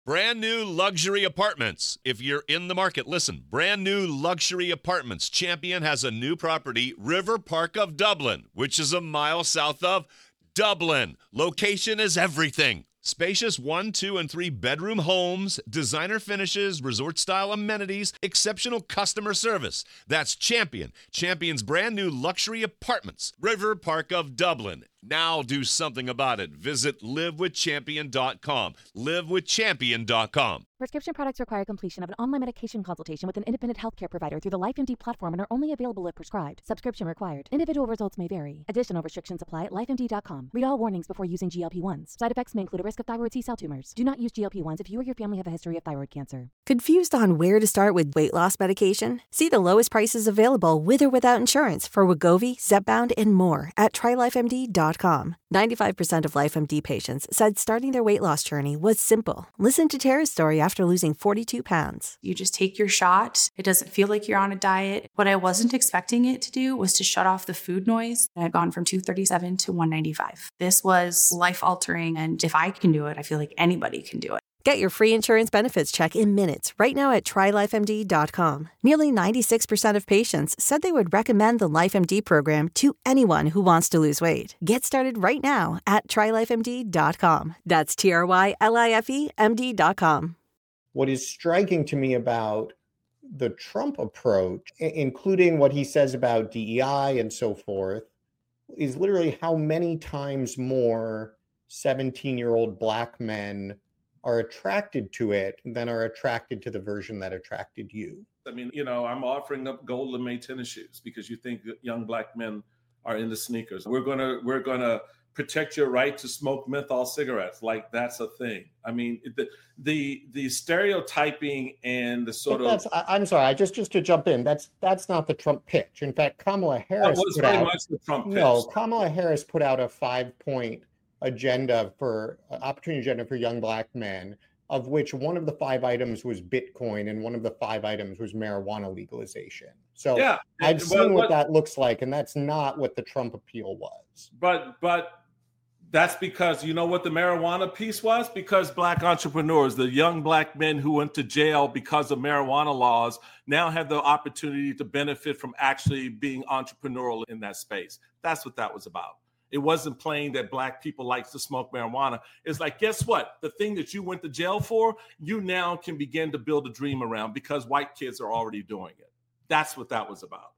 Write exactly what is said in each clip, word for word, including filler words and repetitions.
Brand new luxury apartments. If you're in the market, listen. Brand new luxury apartments. Champion has a new property, River Park of Dublin, which is a mile south of Dublin. Location is everything. Spacious one, two, and three bedroom homes, designer finishes, resort-style amenities, exceptional customer service. That's Champion. Champion's brand new luxury apartments, River Park of Dublin. Now do something about it. Visit live with champion dot com. live with champion dot com. Prescription products require completion of an online medication consultation with an independent healthcare provider through the LifeMD platform and are only available if prescribed. Subscription required. Individual results may vary. Additional restrictions apply at life M D dot com. Read all warnings before using G L P one s. Side effects may include a risk of thyroid C-cell tumors. Do not use G L P one s if you or your family have a history of thyroid cancer. Confused on where to start with weight loss medication? See the lowest prices available with or without insurance for Wegovy, Zepbound, and more at try life M D dot com. ninety-five percent of LifeMD patients said starting their weight loss journey was simple. Listen to Tara's story after losing forty-two pounds. You just take your shot. It doesn't feel like you're on a diet. What I wasn't expecting it to do was to shut off the food noise. I've gone from two thirty-seven to one ninety-five. This was life-altering, and if I can do it, I feel like anybody can do it. Get your free insurance benefits check in minutes right now at try life M D dot com. Nearly ninety-six percent of patients said they would recommend the LifeMD program to anyone who wants to lose weight. Get started right now at try life M D dot com. That's T R Y L I F E M D dot com. What is striking to me about the Trump approach, including what he says about D E I and so forth, is literally how many times more seventeen-year-old black men are attracted to it than are attracted to the version that attracted you. I mean, you know, I'm offering up gold lame tennis shoes because you think that young black men are into sneakers. We're gonna we're gonna protect your right to smoke menthol cigarettes. Like that's a thing. I mean, the the the stereotyping and the sort but of that's, I, I'm sorry, I just just to jump in. That's that's not the Trump pitch. In fact, Kamala Harris that was put very out, much the Trump pitch. No, Kamala Harris put out a five-point agenda for uh, opportunity agenda for young black men, of which one of the five items was Bitcoin and one of the five items was marijuana legalization. So yeah, I've but, seen but, what that looks like, and that's not what the Trump appeal was. But but that's because you know what the marijuana piece was? Because black entrepreneurs, the young black men who went to jail because of marijuana laws, now have the opportunity to benefit from actually being entrepreneurial in that space. That's what that was about. It wasn't playing that black people like to smoke marijuana. It's like, guess what? The thing that you went to jail for, you now can begin to build a dream around because white kids are already doing it. That's what that was about.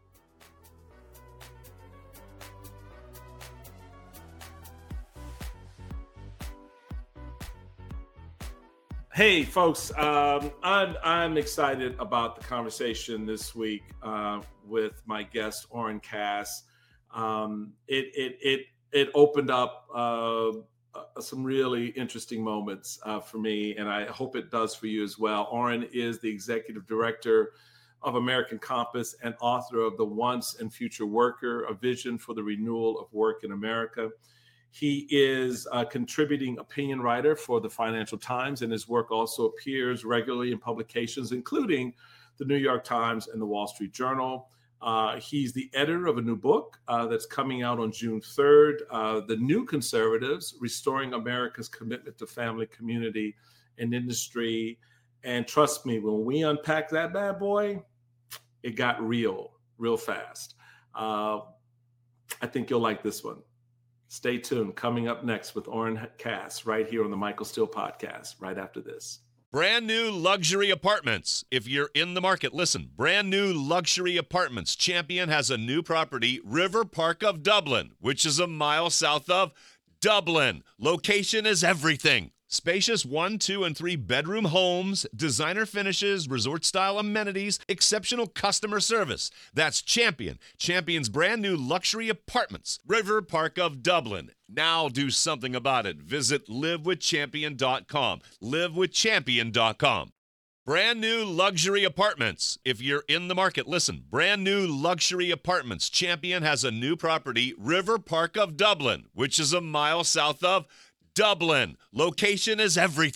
Hey, folks, um, I'm, I'm excited about the conversation this week uh, with my guest, Oren Cass. Um, it it it it opened up uh, uh, some really interesting moments uh, for me, and I hope it does for you as well. Oren is the executive director of American Compass and author of The Once and Future Worker, A Vision for the Renewal of Work in America. He is a contributing opinion writer for the Financial Times, and his work also appears regularly in publications, including the New York Times and the Wall Street Journal. Uh, he's the editor of a new book uh, that's coming out on June third, uh, The New Conservatives, Restoring America's Commitment to Family, Community, and Industry. And trust me, when we unpack that bad boy, it got real, real fast. Uh, I think you'll like this one. Stay tuned. Coming up next with Oren Cass right here on the Michael Steele Podcast, right after this. Brand new luxury apartments. If you're in the market, listen. Brand new luxury apartments. Champion has a new property, River Park of Dublin, which is a mile south of Dublin. Location is everything. Spacious one, two, and three bedroom homes, designer finishes, resort-style amenities, exceptional customer service. That's Champion. Champion's brand new luxury apartments, River Park of Dublin. Now do something about it. Visit live with champion dot com. live with champion dot com. Brand new luxury apartments. If you're in the market, listen. Brand new luxury apartments. Champion has a new property, River Park of Dublin, which is a mile south of Dublin. Location is everything.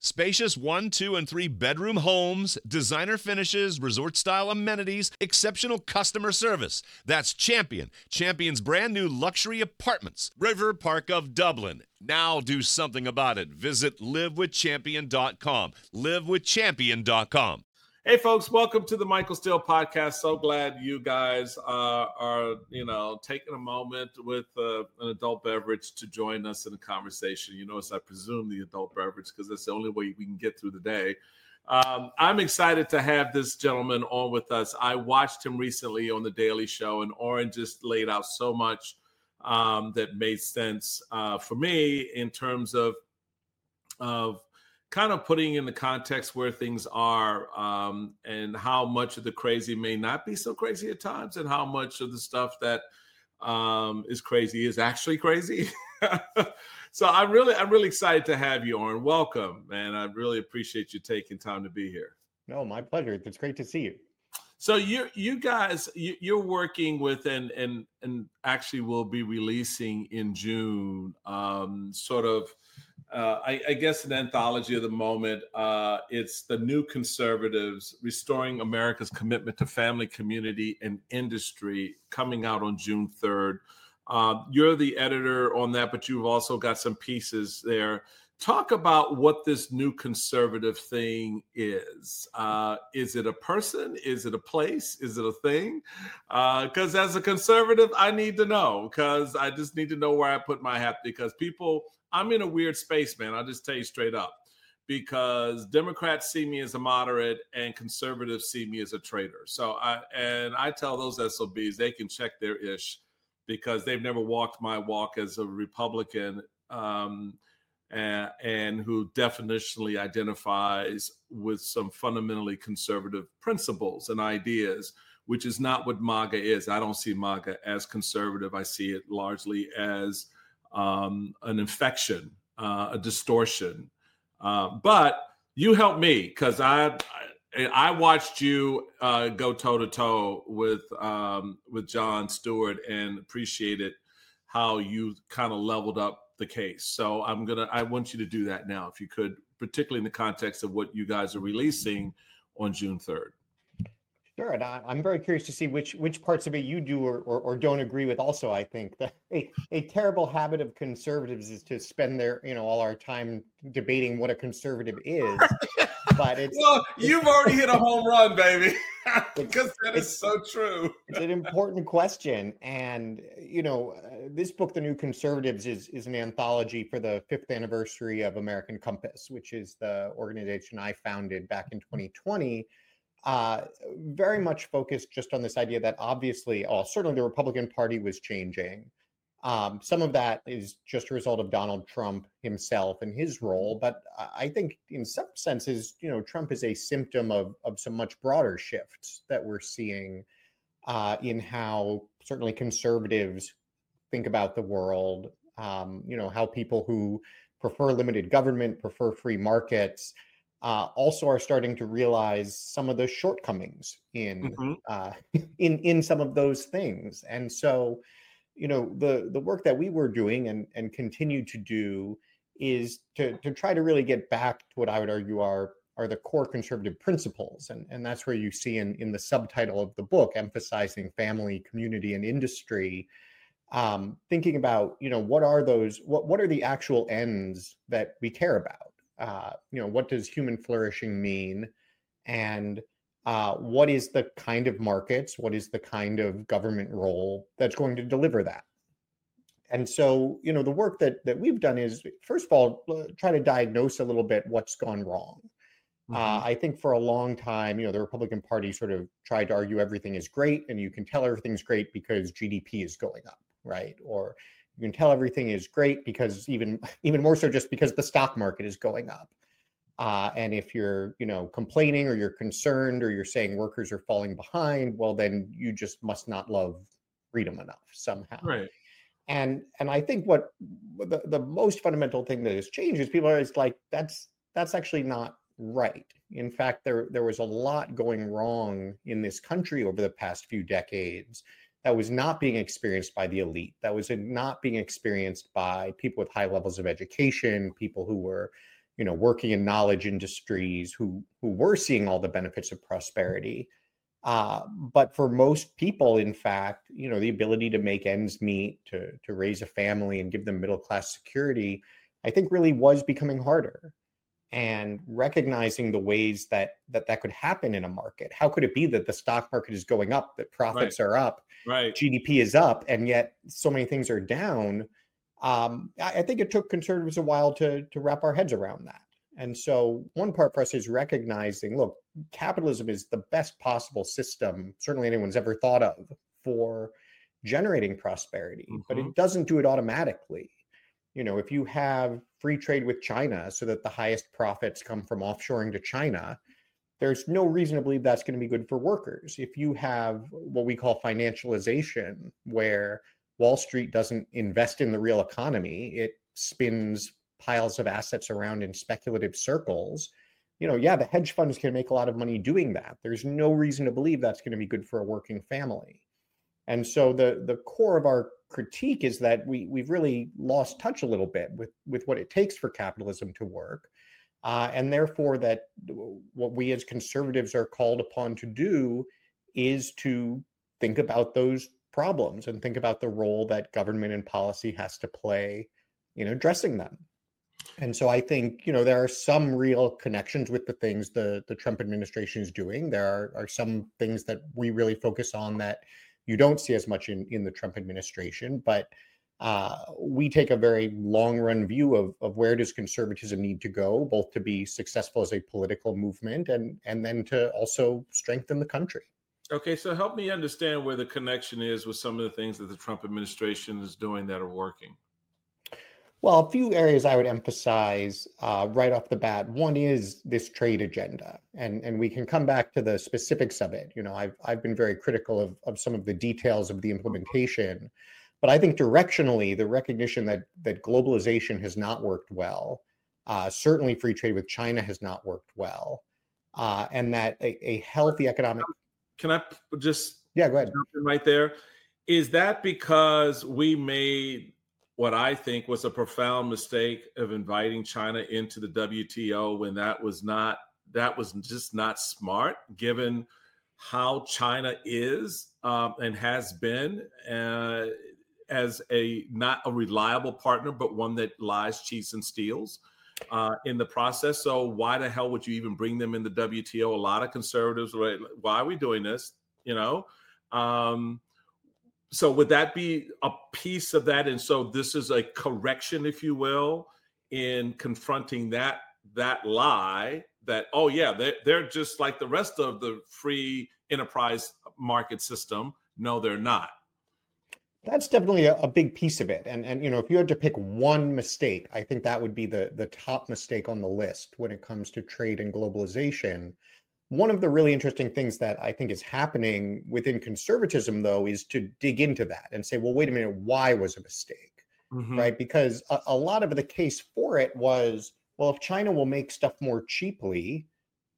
Spacious one, two, and three bedroom homes, designer finishes, resort-style amenities, exceptional customer service. That's Champion. Champion's brand new luxury apartments. River Park of Dublin. Now do something about it. Visit live with champion dot com. live with champion dot com. Hey, folks, welcome to the Michael Steele Podcast. So glad you guys uh, are, you know, taking a moment with uh, an adult beverage to join us in a conversation. You notice I presume the adult beverage because that's the only way we can get through the day. Um, I'm excited to have this gentleman on with us. I watched him recently on The Daily Show, and Oren just laid out so much um, that made sense uh, for me in terms of of kind of putting in the context where things are um, and how much of the crazy may not be so crazy at times and how much of the stuff that um, is crazy is actually crazy. So I'm really, I'm really excited to have you, Oren. Welcome, man. I really appreciate you taking time to be here. No, my pleasure. It's great to see you. So you, you guys, you, you're working with and and and actually will be releasing in June, um, sort of. Uh, I, I guess an anthology of the moment. Uh, it's The New Conservatives, Restoring America's Commitment to Family, Community, and Industry, coming out on June third. Uh, you're the editor on that, but you've also got some pieces there. Talk about what this new conservative thing is. Uh, is it a person? Is it a place? Is it a thing? Because uh, as a conservative, I need to know, because I just need to know where I put my hat, because people... I'm in a weird space, man. I'll just tell you straight up, because Democrats see me as a moderate and conservatives see me as a traitor. So I, and I tell those S O Bs, they can check their ish, because they've never walked my walk as a Republican um, and, and who definitionally identifies with some fundamentally conservative principles and ideas, which is not what MAGA is. I don't see MAGA as conservative. I see it largely as Um, an infection, uh, a distortion. Uh, but you helped me, because I, I I watched you uh, go toe to toe with um, with Jon Stewart and appreciated how you kind of leveled up the case. So I'm gonna I want you to do that now, if you could, particularly in the context of what you guys are releasing on June third. Sure, and I, I'm very curious to see which which parts of it you do or, or, or don't agree with. Also, I think that a, a terrible habit of conservatives is to spend their you know all our time debating what a conservative is. But it's well, you've already hit a home run, baby, because that is so true. It's an important question, and you know uh, this book, The New Conservatives, is is an anthology for the fifth anniversary of American Compass, which is the organization I founded back in twenty twenty. Uh, very much focused just on this idea that obviously, oh, certainly the Republican Party was changing. Um, some of that is just a result of Donald Trump himself and his role. But I think in some senses, you know, Trump is a symptom of, of some much broader shifts that we're seeing uh, in how certainly conservatives think about the world, um, you know, how people who prefer limited government, prefer free markets, Uh, also are starting to realize some of the shortcomings in mm-hmm. uh, in in some of those things. And so, you know, the the work that we were doing and and continue to do is to to try to really get back to what I would argue are are the core conservative principles. And and that's where you see in in the subtitle of the book, emphasizing family, community, and industry. Um, thinking about, you know, what are those? What what are the actual ends that we care about? Uh, you know, what does human flourishing mean? And uh, what is the kind of markets, what is the kind of government role that's going to deliver that? And so, you know, the work that that we've done is, first of all, try to diagnose a little bit what's gone wrong. Mm-hmm. Uh, I think for a long time, you know, the Republican Party sort of tried to argue everything is great, and you can tell everything's great because G D P is going up, right? Or you can tell everything is great because even even more so just because the stock market is going up. Uh, and if you're, you know, complaining or you're concerned or you're saying workers are falling behind, well, then you just must not love freedom enough somehow. Right. And and I think what the, the most fundamental thing that has changed is people are just like, that's that's actually not right. In fact, there there was a lot going wrong in this country over the past few decades that was not being experienced by the elite, that was not being experienced by people with high levels of education, people who were, you know, working in knowledge industries who who were seeing all the benefits of prosperity. Uh, but for most people, in fact, you know, the ability to make ends meet, to to raise a family and give them middle class security, I think really was becoming harder. And recognizing the ways that that that could happen in a market. How could it be that the stock market is going up, that profits Right. are up, Right. G D P is up, and yet so many things are down? Um, I, I think it took conservatives a while to to wrap our heads around that. And so one part for us is recognizing, look, capitalism is the best possible system, certainly anyone's ever thought of, for generating prosperity, but Mhm. it doesn't do it automatically. You know, if you have free trade with China so that the highest profits come from offshoring to China, there's no reason to believe that's going to be good for workers. If you have what we call financialization, where Wall Street doesn't invest in the real economy, it spins piles of assets around in speculative circles, you know, yeah, the hedge funds can make a lot of money doing that. There's no reason to believe that's going to be good for a working family. And so the the core of our critique is that we we've really lost touch a little bit with with what it takes for capitalism to work, uh, and therefore that what we as conservatives are called upon to do is to think about those problems and think about the role that government and policy has to play in addressing them. And so I think, you know, there are some real connections with the things the the Trump administration is doing. There are, are some things that we really focus on that you don't see as much in, in the Trump administration. But uh, we take a very long run view of, of where does conservatism need to go, both to be successful as a political movement and, and then to also strengthen the country. Okay, so help me understand where the connection is with some of the things that the Trump administration is doing that are working. Well, a few areas I would emphasize uh, right off the bat. One is this trade agenda, and and we can come back to the specifics of it. You know, I've I've been very critical of of some of the details of the implementation, but I think directionally, the recognition that that globalization has not worked well, uh, certainly free trade with China has not worked well, uh, and that a, a healthy economic. Can I p- just Yeah, go ahead. jump in right there? Is that because we made what I think was a profound mistake of inviting China into the W T O when that was not, that was just not smart, given how China is um, and has been uh, as a not a reliable partner, but one that lies, cheats, and steals uh, in the process. So why the hell would you even bring them in the W T O? A lot of conservatives, right? Why are we doing this? You know. Um, So would that be a piece of that? And so this is a correction, if you will, in confronting that that lie that, oh yeah, they're, they're just like the rest of the free enterprise market system. No, they're not. That's definitely a, a big piece of it. And and you know, if you had to pick one mistake, I think that would be the the top mistake on the list when it comes to trade and globalization. One of the really interesting things that I think is happening within conservatism, though, is to dig into that and say, well, wait a minute, why was a mistake, Mhm. right? Because a, a lot of the case for it was, well, if China will make stuff more cheaply,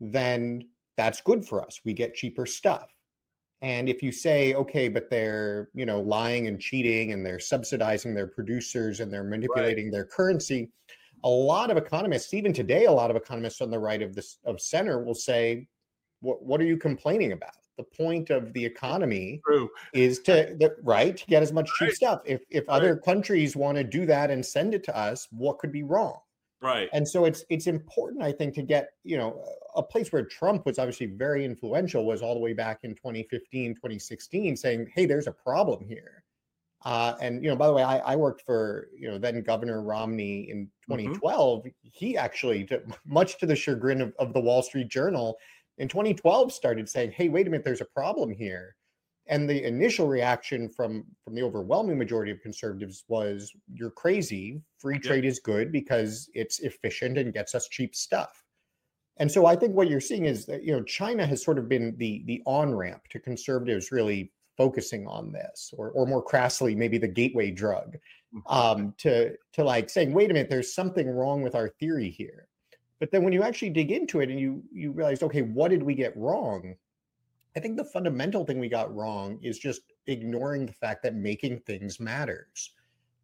then that's good for us. We get cheaper stuff. And if you say, okay, but they're, you know, lying and cheating and they're subsidizing their producers and they're manipulating their currency, a lot of economists, even today, a lot of economists on the right of this of center will say, what, what are you complaining about? The point of the economy True. is to the, right to get as much cheap Right. stuff. If if Right. other countries want to do that and send it to us, what could be wrong? Right. And so it's it's important, I think, to get, you know, a place where Trump was obviously very influential was all the way back in twenty fifteen, twenty sixteen, saying, hey, there's a problem here. Uh, and, you know, by the way, I, I worked for, you know, then Governor Romney in twenty twelve. Mm-hmm. He actually, to, much to the chagrin of, of the Wall Street Journal, in twenty twelve started saying, hey, wait a minute, there's a problem here. And the initial reaction from, from the overwhelming majority of conservatives was, you're crazy. Free trade is good because it's efficient and gets us cheap stuff. And so I think what you're seeing is that, you know, China has sort of been the the on-ramp to conservatives really focusing on this, or or more crassly, maybe the gateway drug, um, to to like saying, wait a minute, there's something wrong with our theory here. But then when you actually dig into it and you you realize, okay, what did we get wrong? I think the fundamental thing we got wrong is just ignoring the fact that making things matters.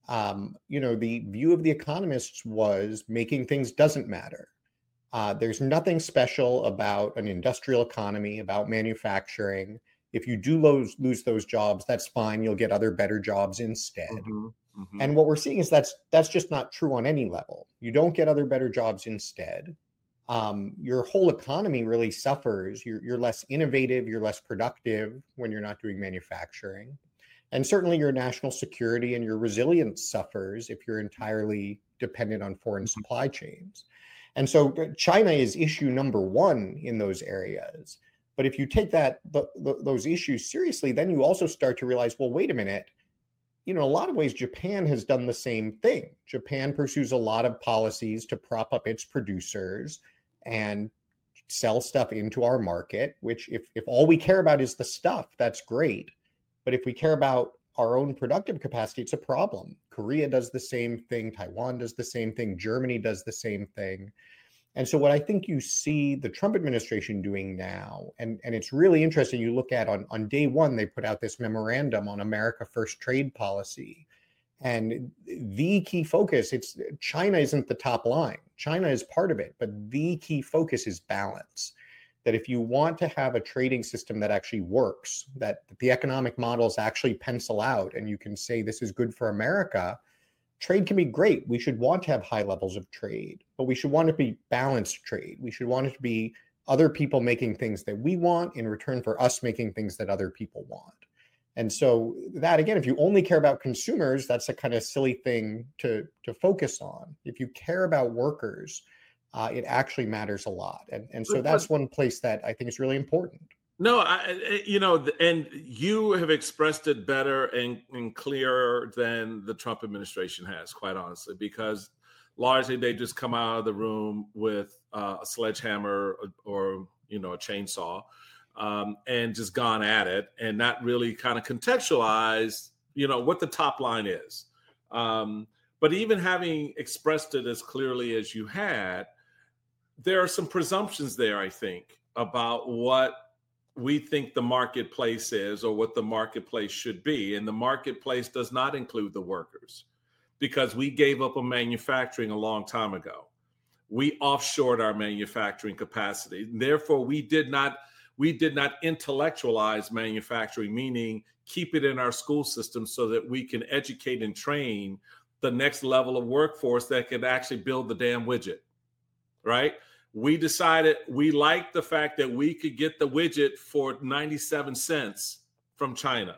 Um, you know, the view of the economists was making things doesn't matter. Uh, there's nothing special about an industrial economy, about manufacturing. If you do lose, lose those jobs, that's fine. You'll get other better jobs instead. Mm-hmm. Mm-hmm. And what we're seeing is that's that's just not true on any level. You don't get other better jobs instead. Um, your whole economy really suffers. You're, you're less innovative, you're less productive when you're not doing manufacturing. And certainly your national security and your resilience suffers if you're entirely dependent on foreign supply chains. And so China is issue number one in those areas. But if you take that the, the, those issues seriously, then you also start to realize, well, wait a minute. You know, in a lot of ways, Japan has done the same thing. Japan pursues a lot of policies to prop up its producers and sell stuff into our market, which if, if all we care about is the stuff, that's great. But if we care about our own productive capacity, it's a problem. Korea does the same thing. Taiwan does the same thing. Germany does the same thing. And so what I think you see the Trump administration doing now, and, and it's really interesting, you look at on, on day one, they put out this memorandum on America First trade policy. And the key focus, it's China isn't the top line. China is part of it, but the key focus is balance. That if you want to have a trading system that actually works, that the economic models actually pencil out and you can say this is good for America, trade can be great. We should want to have high levels of trade, but we should want it to be balanced trade. We should want it to be other people making things that we want in return for us making things that other people want. And so that, again, if you only care about consumers, that's a kind of silly thing to, to focus on. If you care about workers, uh, it actually matters a lot. And, and so that's one place that I think is really important. No, I, you know, and you have expressed it better and, and clearer than the Trump administration has, quite honestly, because largely they just come out of the room with uh, a sledgehammer or, or, you know, a chainsaw. Um, and just gone at it and not really kind of contextualize, you know, what the top line is. Um, but even having expressed it as clearly as you had, there are some presumptions there, I think, about what we think the marketplace is or what the marketplace should be. And the marketplace does not include the workers because we gave up on manufacturing a long time ago. We offshored our manufacturing capacity. Therefore, we did not We did not intellectualize manufacturing, meaning keep it in our school system so that we can educate and train the next level of workforce that can actually build the damn widget, right? We decided we liked the fact that we could get the widget for ninety-seven cents from China.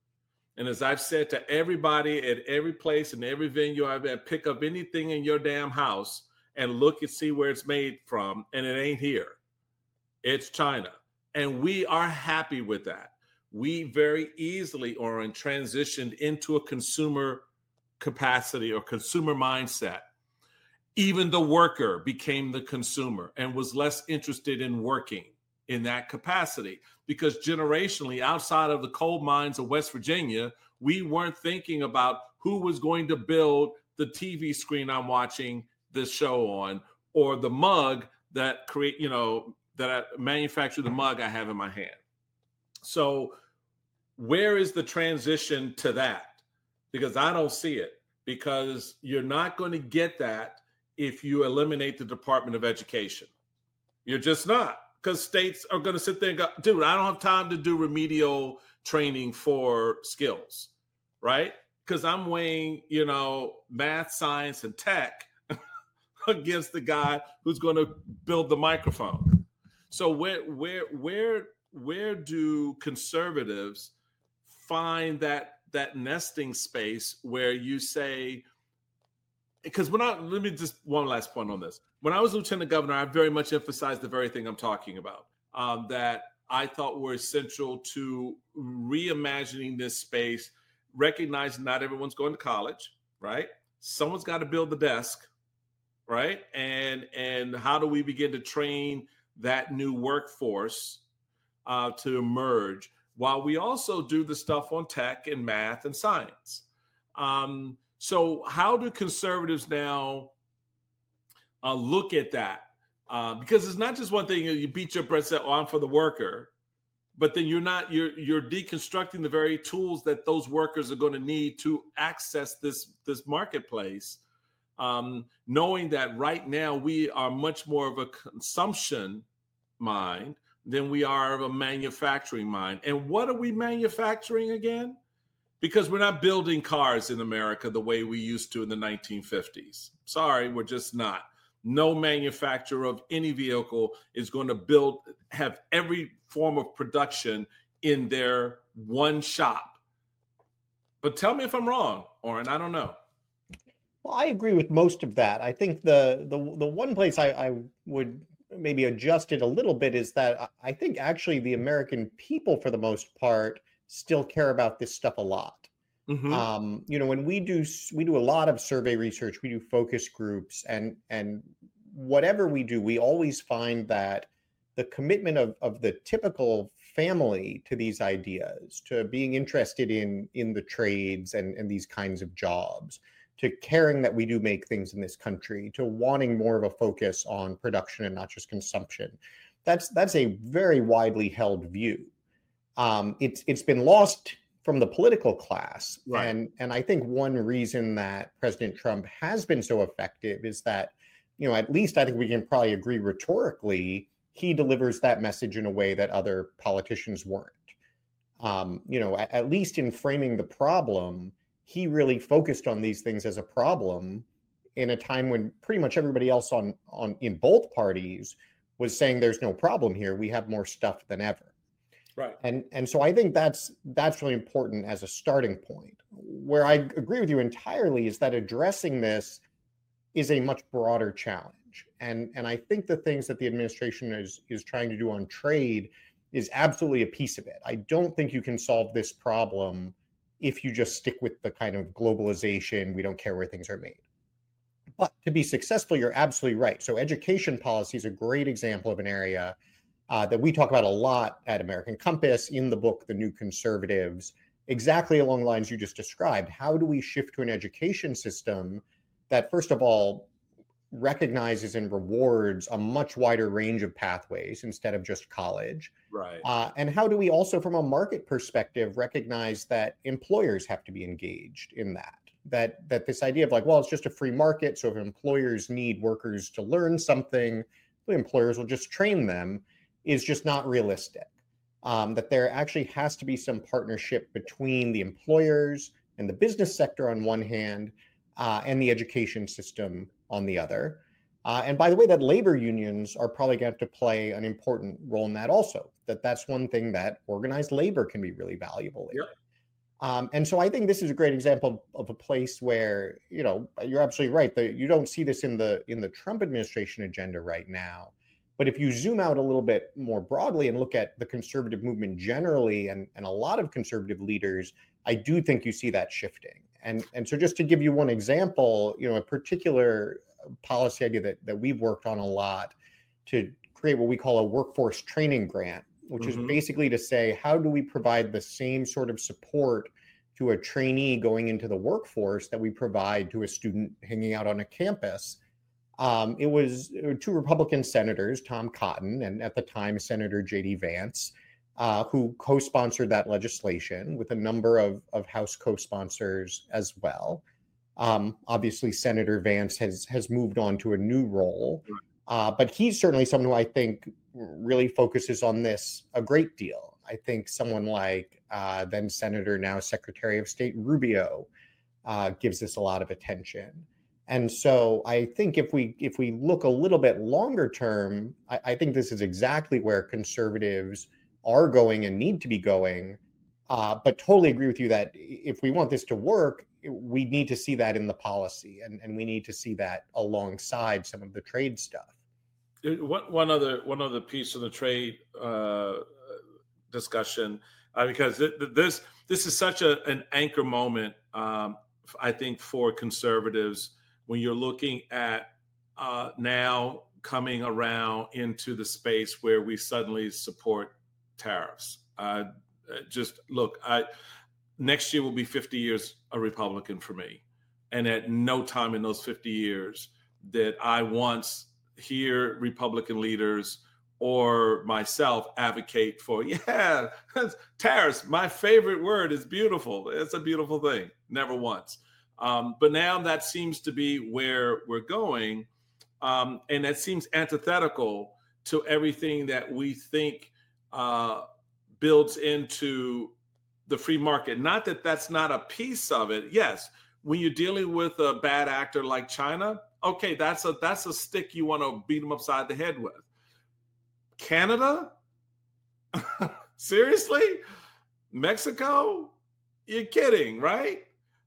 And as I've said to everybody at every place and every venue I've been, pick up anything in your damn house and look and see where it's made from, and it ain't here. It's China. And we are happy with that. We very easily, Oren, transitioned into a consumer capacity or consumer mindset. Even the worker became the consumer and was less interested in working in that capacity because generationally, outside of the coal mines of West Virginia, we weren't thinking about who was going to build the T V screen I'm watching this show on or the mug that create, you know, that I manufacture the mug I have in my hand. So where is the transition to that? Because I don't see it, because you're not going to get that if you eliminate the Department of Education. You're just not, because states are going to sit there and go, dude, I don't have time to do remedial training for skills, right? Because I'm weighing, you know, math, science, and tech against the guy who's going to build the microphone. So where where where where do conservatives find that that nesting space where you say, because when I let me just one last point on this. When I was lieutenant governor, I very much emphasized the very thing I'm talking about, um, that I thought were essential to reimagining this space, recognizing not everyone's going to college, right? Someone's got to build the desk, right? And and how do we begin to train that new workforce uh, to emerge while we also do the stuff on tech and math and science. Um, so how do conservatives now uh, look at that? Uh, because it's not just one thing, you beat your breast and say, oh, I'm for the worker, but then you're not you're you're deconstructing the very tools that those workers are going to need to access this this marketplace, um, knowing that right now we are much more of a consumption mind than we are of a manufacturing mind. And what are we manufacturing again? Because we're not building cars in America the way we used to in the nineteen fifties. Sorry, we're just not. No manufacturer of any vehicle is going to build, have every form of production in their one shop. But tell me if I'm wrong, Oren, I don't know. Well, I agree with most of that. I think the the, the one place I, I would maybe adjust it a little bit is that I think actually the American people, for the most part, still care about this stuff a lot. Mm-hmm. Um, you know, when we do we do a lot of survey research, we do focus groups, and and whatever we do, we always find that the commitment of of the typical family to these ideas, to being interested in in the trades and and these kinds of jobs, to caring that we do make things in this country, to wanting more of a focus on production and not just consumption. That's that's a very widely held view. Um, it's it's been lost from the political class. Right. And, and I think one reason that President Trump has been so effective is that, you know, at least I think we can probably agree rhetorically, he delivers that message in a way that other politicians weren't. Um, you know, at, at least in framing the problem, he really focused on these things as a problem in a time when pretty much everybody else on, on in both parties was saying there's no problem here. We have more stuff than ever. Right. And and so I think that's that's really important as a starting point. Where I agree with you entirely is that addressing this is a much broader challenge. And and I think the things that the administration is is trying to do on trade is absolutely a piece of it. I don't think you can solve this problem if you just stick with the kind of globalization, we don't care where things are made. But to be successful, you're absolutely right. So education policy is a great example of an area Uh, that we talk about a lot at American Compass, in the book, The New Conservatives, exactly along the lines you just described. How do we shift to an education system that, first of all, recognizes and rewards a much wider range of pathways instead of just college? Right. Uh, and how do we also, from a market perspective, recognize that employers have to be engaged in that? That, that this idea of like, well, it's just a free market, so if employers need workers to learn something, the employers will just train them, is just not realistic. Um, that there actually has to be some partnership between the employers and the business sector on one hand, uh, and the education system on the other. Uh, and by the way, that labor unions are probably going to have to play an important role in that also. That that's one thing that organized labor can be really valuable in. Yep. Um, and so I think this is a great example of a place where, you know, you're absolutely right. The, you don't see this in the in the Trump administration agenda right now. But if you zoom out a little bit more broadly and look at the conservative movement generally, and, and a lot of conservative leaders, I do think you see that shifting. And, and so just to give you one example, you know, a particular policy idea that, that we've worked on a lot to create what we call a workforce training grant, which mm-hmm. is basically to say, how do we provide the same sort of support to a trainee going into the workforce that we provide to a student hanging out on a campus? Um, it was two Republican senators, Tom Cotton and at the time Senator J D Vance, uh, who co-sponsored that legislation with a number of, of House co-sponsors as well. Um, obviously, Senator Vance has has moved on to a new role, uh, but he's certainly someone who I think really focuses on this a great deal. I think someone like uh, then Senator, now Secretary of State Rubio, uh, gives this a lot of attention. And so I think if we if we look a little bit longer term, I, I think this is exactly where conservatives are going and need to be going. Uh, but totally agree with you that if we want this to work, we need to see that in the policy, and, and we need to see that alongside some of the trade stuff. One, one other one other piece of the trade uh, discussion, uh, because th- th- this this is such a, an anchor moment, um, I think, for conservatives. When you're looking at uh, now coming around into the space where we suddenly support tariffs. Uh, just look, I, next year will be fifty years a Republican for me. And at no time in those fifty years did I once hear Republican leaders or myself advocate for, yeah, tariffs, my favorite word, is beautiful. It's a beautiful thing. Never once. Um, but now that seems to be where we're going. Um, and that seems antithetical to everything that we think uh, builds into the free market. Not that that's not a piece of it. Yes, when you're dealing with a bad actor like China, okay, that's a that's a stick you want to beat them upside the head with. Canada? Seriously? Mexico? You're kidding, right?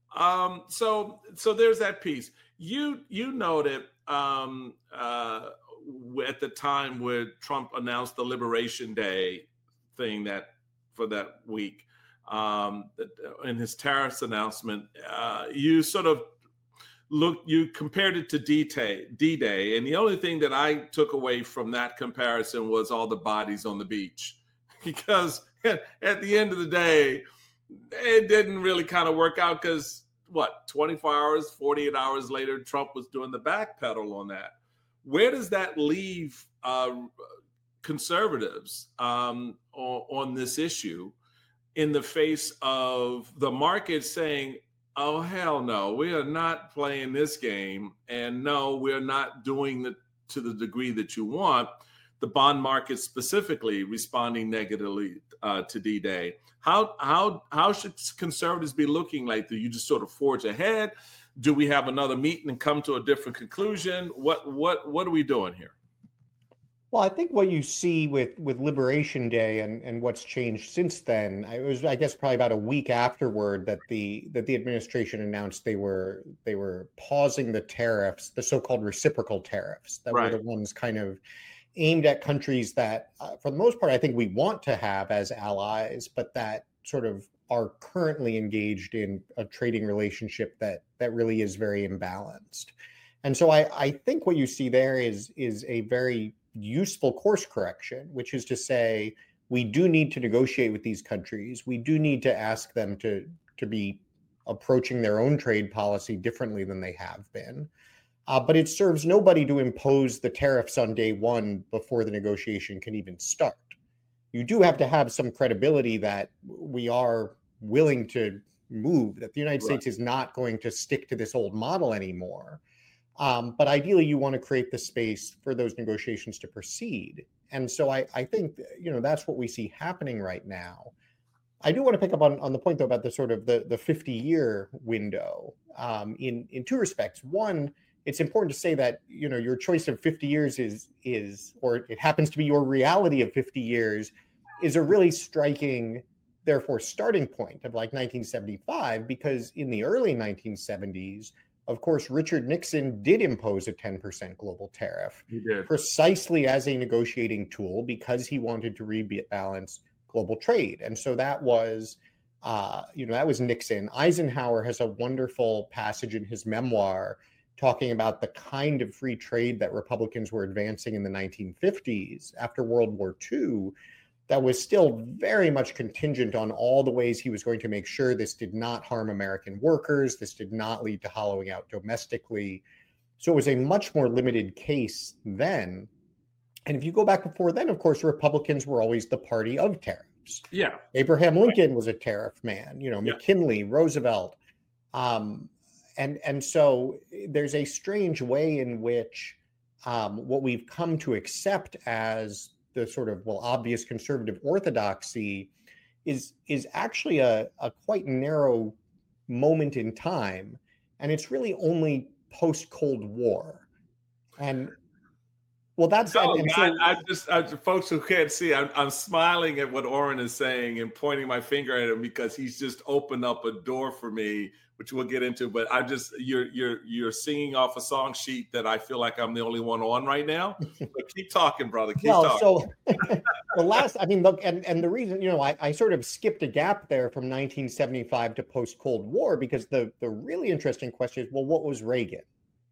Um, so so there's that piece. You you noted um, uh, at the time where Trump announced the Liberation Day thing that for that week, um, in his tariffs announcement, uh, you sort of look, you compared it to D-Day, D-Day, and the only thing that I took away from that comparison was all the bodies on the beach, because at, at the end of the day, it didn't really kind of work out because what, twenty-four hours, forty-eight hours later, Trump was doing the backpedal on that. Where does that leave uh, conservatives um, on, on this issue in the face of the market saying, oh, hell no, we are not playing this game. And no, we're not doing it to the degree that you want. The bond market specifically responding negatively uh, to D-Day. How, how, how should conservatives be looking like? Do you just sort of forge ahead? Do we have another meeting and come to a different conclusion? What, what, what are we doing here? Well, I think what you see with, with Liberation Day and, and what's changed since then, it was, I guess, probably about a week afterward that the that the administration announced they were they were pausing the tariffs, the so-called reciprocal tariffs that right. were the ones kind of aimed at countries that, uh, for the most part, I think we want to have as allies, but that sort of are currently engaged in a trading relationship that that really is very imbalanced. And so I, I think what you see there is is a very useful course correction, which is to say we do need to negotiate with these countries. We do need to ask them to, to be approaching their own trade policy differently than they have been. Uh, but it serves nobody to impose the tariffs on day one before the negotiation can even start. You do have to have some credibility that we are willing to move, that the United right. States is not going to stick to this old model anymore. Um, but ideally, you want to create the space for those negotiations to proceed. And so I, I think, you know, that's what we see happening right now. I do want to pick up on, on the point, though, about the sort of the, the fifty-year window um, in, in two respects. One, it's important to say that, you know, your choice of fifty years is, is, or it happens to be your reality of fifty years, is a really striking, therefore, starting point of like nineteen seventy-five, because in the early nineteen seventies, of course, Richard Nixon did impose a ten percent global tariff he did. precisely as a negotiating tool because he wanted to rebalance global trade. And so that was, uh, you know, that was Nixon. Eisenhower has a wonderful passage in his memoir talking about the kind of free trade that Republicans were advancing in the nineteen fifties after World War Two that was still very much contingent on all the ways he was going to make sure this did not harm American workers, this did not lead to hollowing out domestically. So it was a much more limited case then. And if you go back before then, of course, Republicans were always the party of tariffs. Yeah. Abraham Lincoln was a tariff man, you know, yeah. McKinley, Roosevelt. Um, and, and so there's a strange way in which um, what we've come to accept as the sort of, well, obvious conservative orthodoxy is is actually a, a quite narrow moment in time. And it's really only post-Cold War. And well, that's... No, and, and so, I, I just, I, folks who can't see, I'm, I'm smiling at what Oren is saying and pointing my finger at him because he's just opened up a door for me, which we'll get into. But I just, you're you're you're singing off a song sheet that I feel like I'm the only one on right now. But keep talking, brother. Keep well, talking. So the last, I mean, look, and, and the reason, you know, I, I sort of skipped a gap there from nineteen seventy-five to post-Cold War because the the really interesting question is, well, what was Reagan?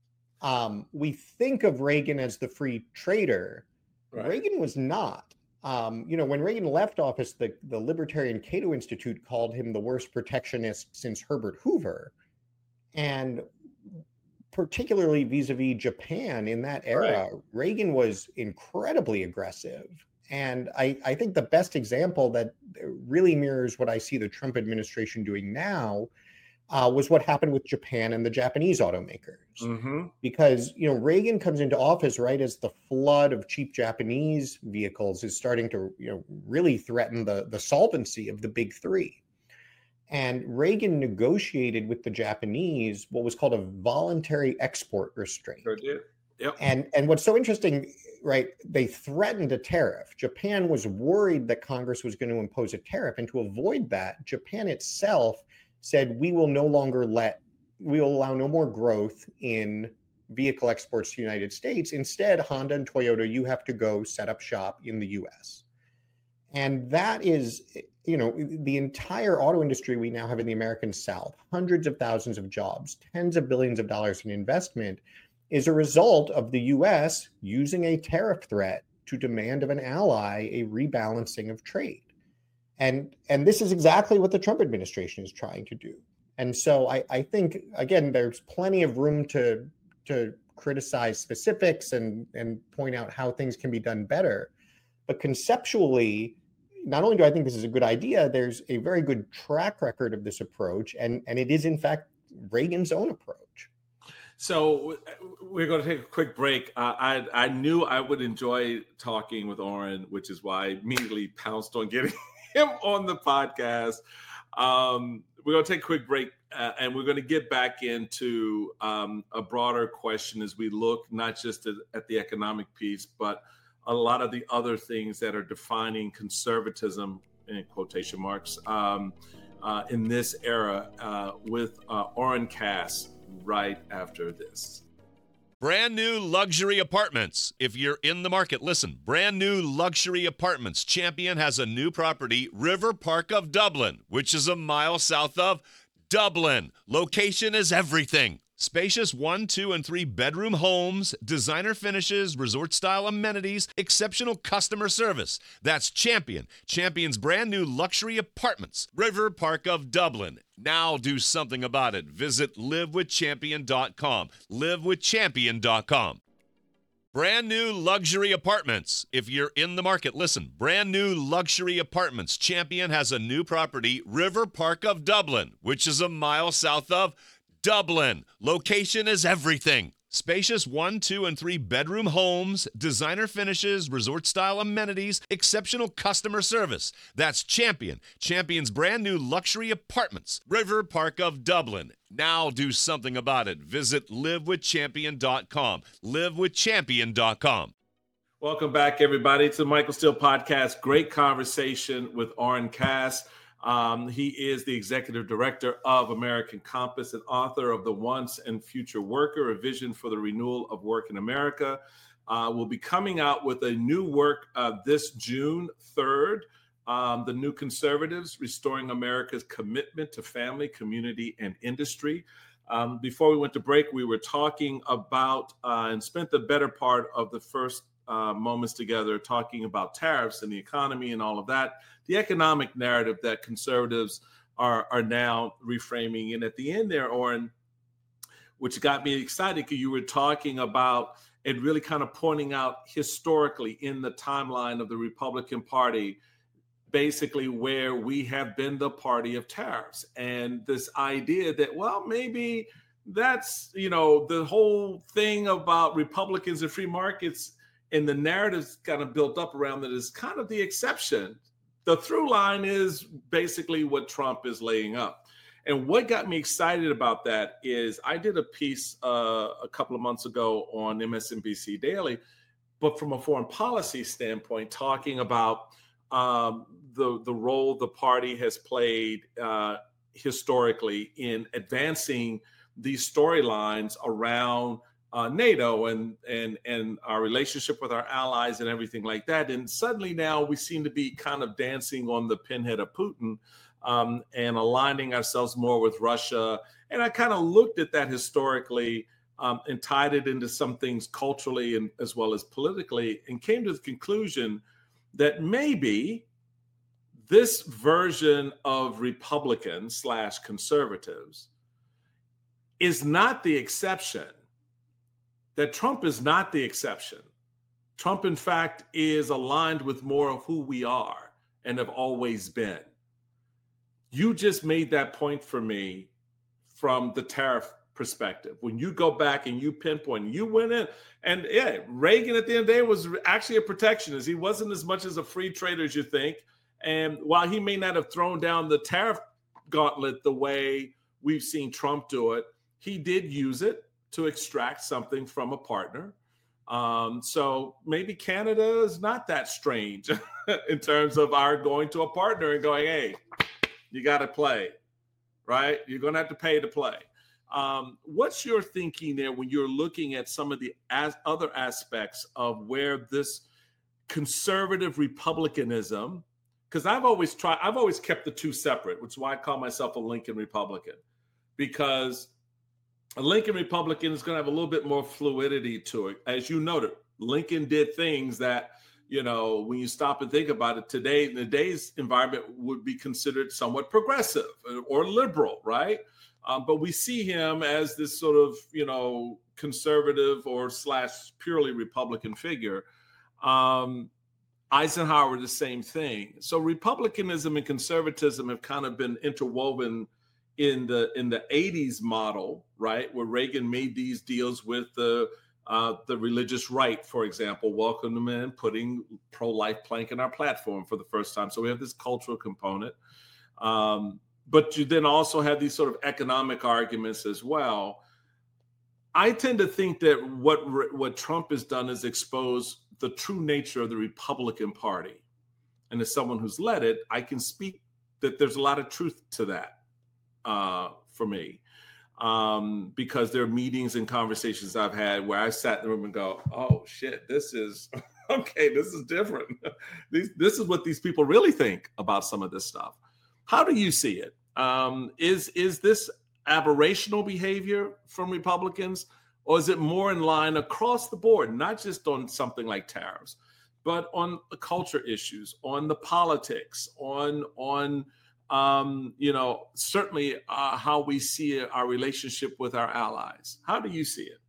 Um, we think of Reagan as the free trader. Right. Reagan was not. Um, you know, when Reagan left office, the, the Libertarian Cato Institute called him the worst protectionist since Herbert Hoover. And particularly vis-a-vis Japan in that era, right. Reagan was incredibly aggressive. And I, I think the best example that really mirrors what I see the Trump administration doing now uh, was what happened with Japan and the Japanese automakers. Mm-hmm. Because, you know, Reagan comes into office right as the flood of cheap Japanese vehicles is starting to, you know, really threaten the, the solvency of the big three. And Reagan negotiated with the Japanese what was called a voluntary export restraint. Sure did. Yep. And and what's so interesting, right, they threatened a tariff. Japan was worried that Congress was going to impose a tariff. And to avoid that, Japan itself said, we will no longer let, we will allow no more growth in vehicle exports to the United States. Instead, Honda and Toyota, you have to go set up shop in the U S. And that is, you know, the entire auto industry we now have in the American South, hundreds of thousands of jobs, tens of billions of dollars in investment, is a result of the U S using a tariff threat to demand of an ally a rebalancing of trade. And, and this is exactly what the Trump administration is trying to do. And so I, I think, again, there's plenty of room to, to criticize specifics and, and point out how things can be done better. But conceptually, not only do I think this is a good idea, there's a very good track record of this approach. And, and it is, in fact, Reagan's own approach. So we're going to take a quick break. Uh, I I knew I would enjoy talking with Oren, which is why I immediately pounced on getting him on the podcast. Um, we're going to take a quick break, uh, and we're going to get back into um, a broader question as we look not just at, at the economic piece, but a lot of the other things that are defining conservatism, in quotation marks, um, uh, in this era uh, with uh, Oren Cass right after this. Brand new luxury apartments. If you're in the market, listen. Brand new luxury apartments. Champion has a new property, River Park of Dublin, which is a mile south of Dublin. Location is everything. Spacious one, two, and three bedroom homes, designer finishes, resort-style amenities, exceptional customer service. That's Champion. Champion's brand new luxury apartments. River Park of Dublin. Now do something about it. Visit live with champion dot com. live with champion dot com. Brand new luxury apartments. If you're in the market, listen. Brand new luxury apartments. Champion has a new property, River Park of Dublin, which is a mile south of Dublin. Location is everything. Spacious one, two, and three bedroom homes, designer finishes, resort-style amenities, exceptional customer service. That's Champion. Champion's brand new luxury apartments. River Park of Dublin. Now do something about it. Visit live with champion dot com. live with champion dot com. Welcome back, everybody, to the Michael Steele Podcast. Great conversation with Oren Cass. Um, he is the executive director of American Compass and author of The Once and Future Worker, a vision for the renewal of work in America. Uh, will be coming out with a new work uh, this June third, um, The New Conservatives, Restoring America's Commitment to Family, Community, and Industry. Um, before we went to break, we were talking about uh, and spent the better part of the first uh, moments together talking about tariffs and the economy and all of that. The economic narrative that conservatives are are now reframing. And at the end there, Oren, which got me excited because you were talking about and really kind of pointing out historically in the timeline of the Republican Party, basically where we have been the party of tariffs. And this idea that, well, maybe that's, you know, the whole thing about Republicans and free markets and the narrative's kind of built up around that is kind of the exception. The through line is basically what Trump is laying up. And what got me excited about that is I did a piece uh, a couple of months ago on M S N B C Daily, but from a foreign policy standpoint, talking about um, the, the role the party has played uh, historically in advancing these storylines around Uh, NATO and and and our relationship with our allies and everything like that. And suddenly now we seem to be kind of dancing on the pinhead of Putin um, and aligning ourselves more with Russia. And I kind of looked at that historically um, and tied it into some things culturally and as well as politically, and came to the conclusion that maybe this version of Republicans slash conservatives is not the exception, that Trump is not the exception. Trump, in fact, is aligned with more of who we are and have always been. You just made that point for me from the tariff perspective. When you go back and you pinpoint, you went in, and yeah, Reagan at the end of the day was actually a protectionist. He wasn't as much as a free trader as you think. And while he may not have thrown down the tariff gauntlet the way we've seen Trump do it, he did use it to extract something from a partner. Um, so maybe Canada is not that strange in terms of our going to a partner and going, hey, you got to play, right? You're going to have to pay to play. Um, what's your thinking there when you're looking at some of the as other aspects of where this conservative republicanism, because I've always tried, I've always kept the two separate, which is why I call myself a Lincoln Republican, because a Lincoln Republican is going to have a little bit more fluidity to it. As you noted, Lincoln did things that, you know, when you stop and think about it today, in today's environment would be considered somewhat progressive or liberal, right? Um, but we see him as this sort of, you know, conservative or slash purely Republican figure. Um, Eisenhower, the same thing. So republicanism and conservatism have kind of been interwoven in the in the eighties model, right, where Reagan made these deals with the uh, the religious right, for example, welcoming them in, putting pro-life plank in our platform for the first time. So we have this cultural component. Um, but you then also have these sort of economic arguments as well. I tend to think that what what Trump has done is expose the true nature of the Republican Party. And as someone who's led it, I can speak that there's a lot of truth to that uh, for me. Um, because there are meetings and conversations I've had where I sat in the room and go, oh, shit, this is, okay, this is different. These, this is what these people really think about some of this stuff. How do you see it? Um, is, is this aberrational behavior from Republicans, or is it more in line across the board, not just on something like tariffs, but on the culture issues, on the politics, on, on um, you know, certainly uh, how we see our relationship with our allies? How do you see it?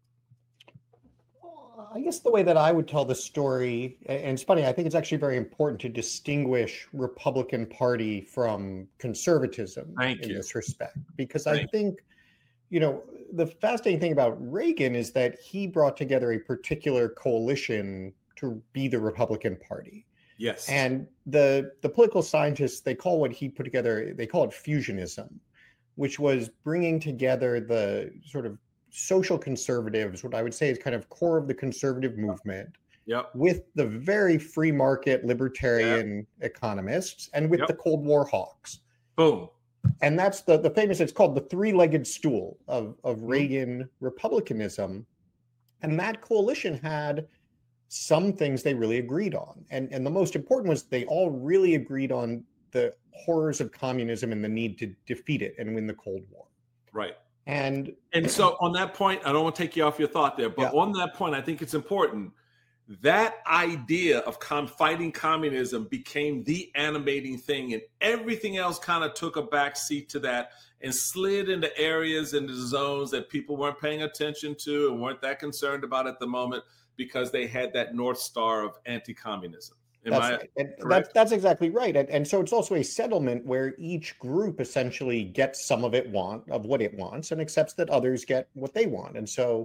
I guess the way that I would tell the story, and it's funny, I think it's actually very important to distinguish Republican Party from conservatism Thank in you. this respect, because Thank I think, you know, the fascinating thing about Reagan is that he brought together a particular coalition to be the Republican Party. Yes. And the the political scientists, they call what he put together, they call it fusionism, which was bringing together the sort of social conservatives, what I would say is kind of core of the conservative movement, yep. with the very free market libertarian yep. economists, and with yep. the Cold War hawks. Boom. And that's the, the famous, it's called the three-legged stool of, of Reagan republicanism. And that coalition had some things they really agreed on. And, and the most important was they all really agreed on the horrors of communism and the need to defeat it and win the Cold War. Right. And and so on that point, I don't want to take you off your thought there, but yeah. on that point, I think it's important. That idea of com- fighting communism became the animating thing, and everything else kind of took a back seat to that and slid into areas and zones that people weren't paying attention to and weren't that concerned about at the moment because they had that North Star of anti-communism. Am that's I right. And that's, that's exactly right. And, and so it's also a settlement where each group essentially gets some of it want of what it wants and accepts that others get what they want. And so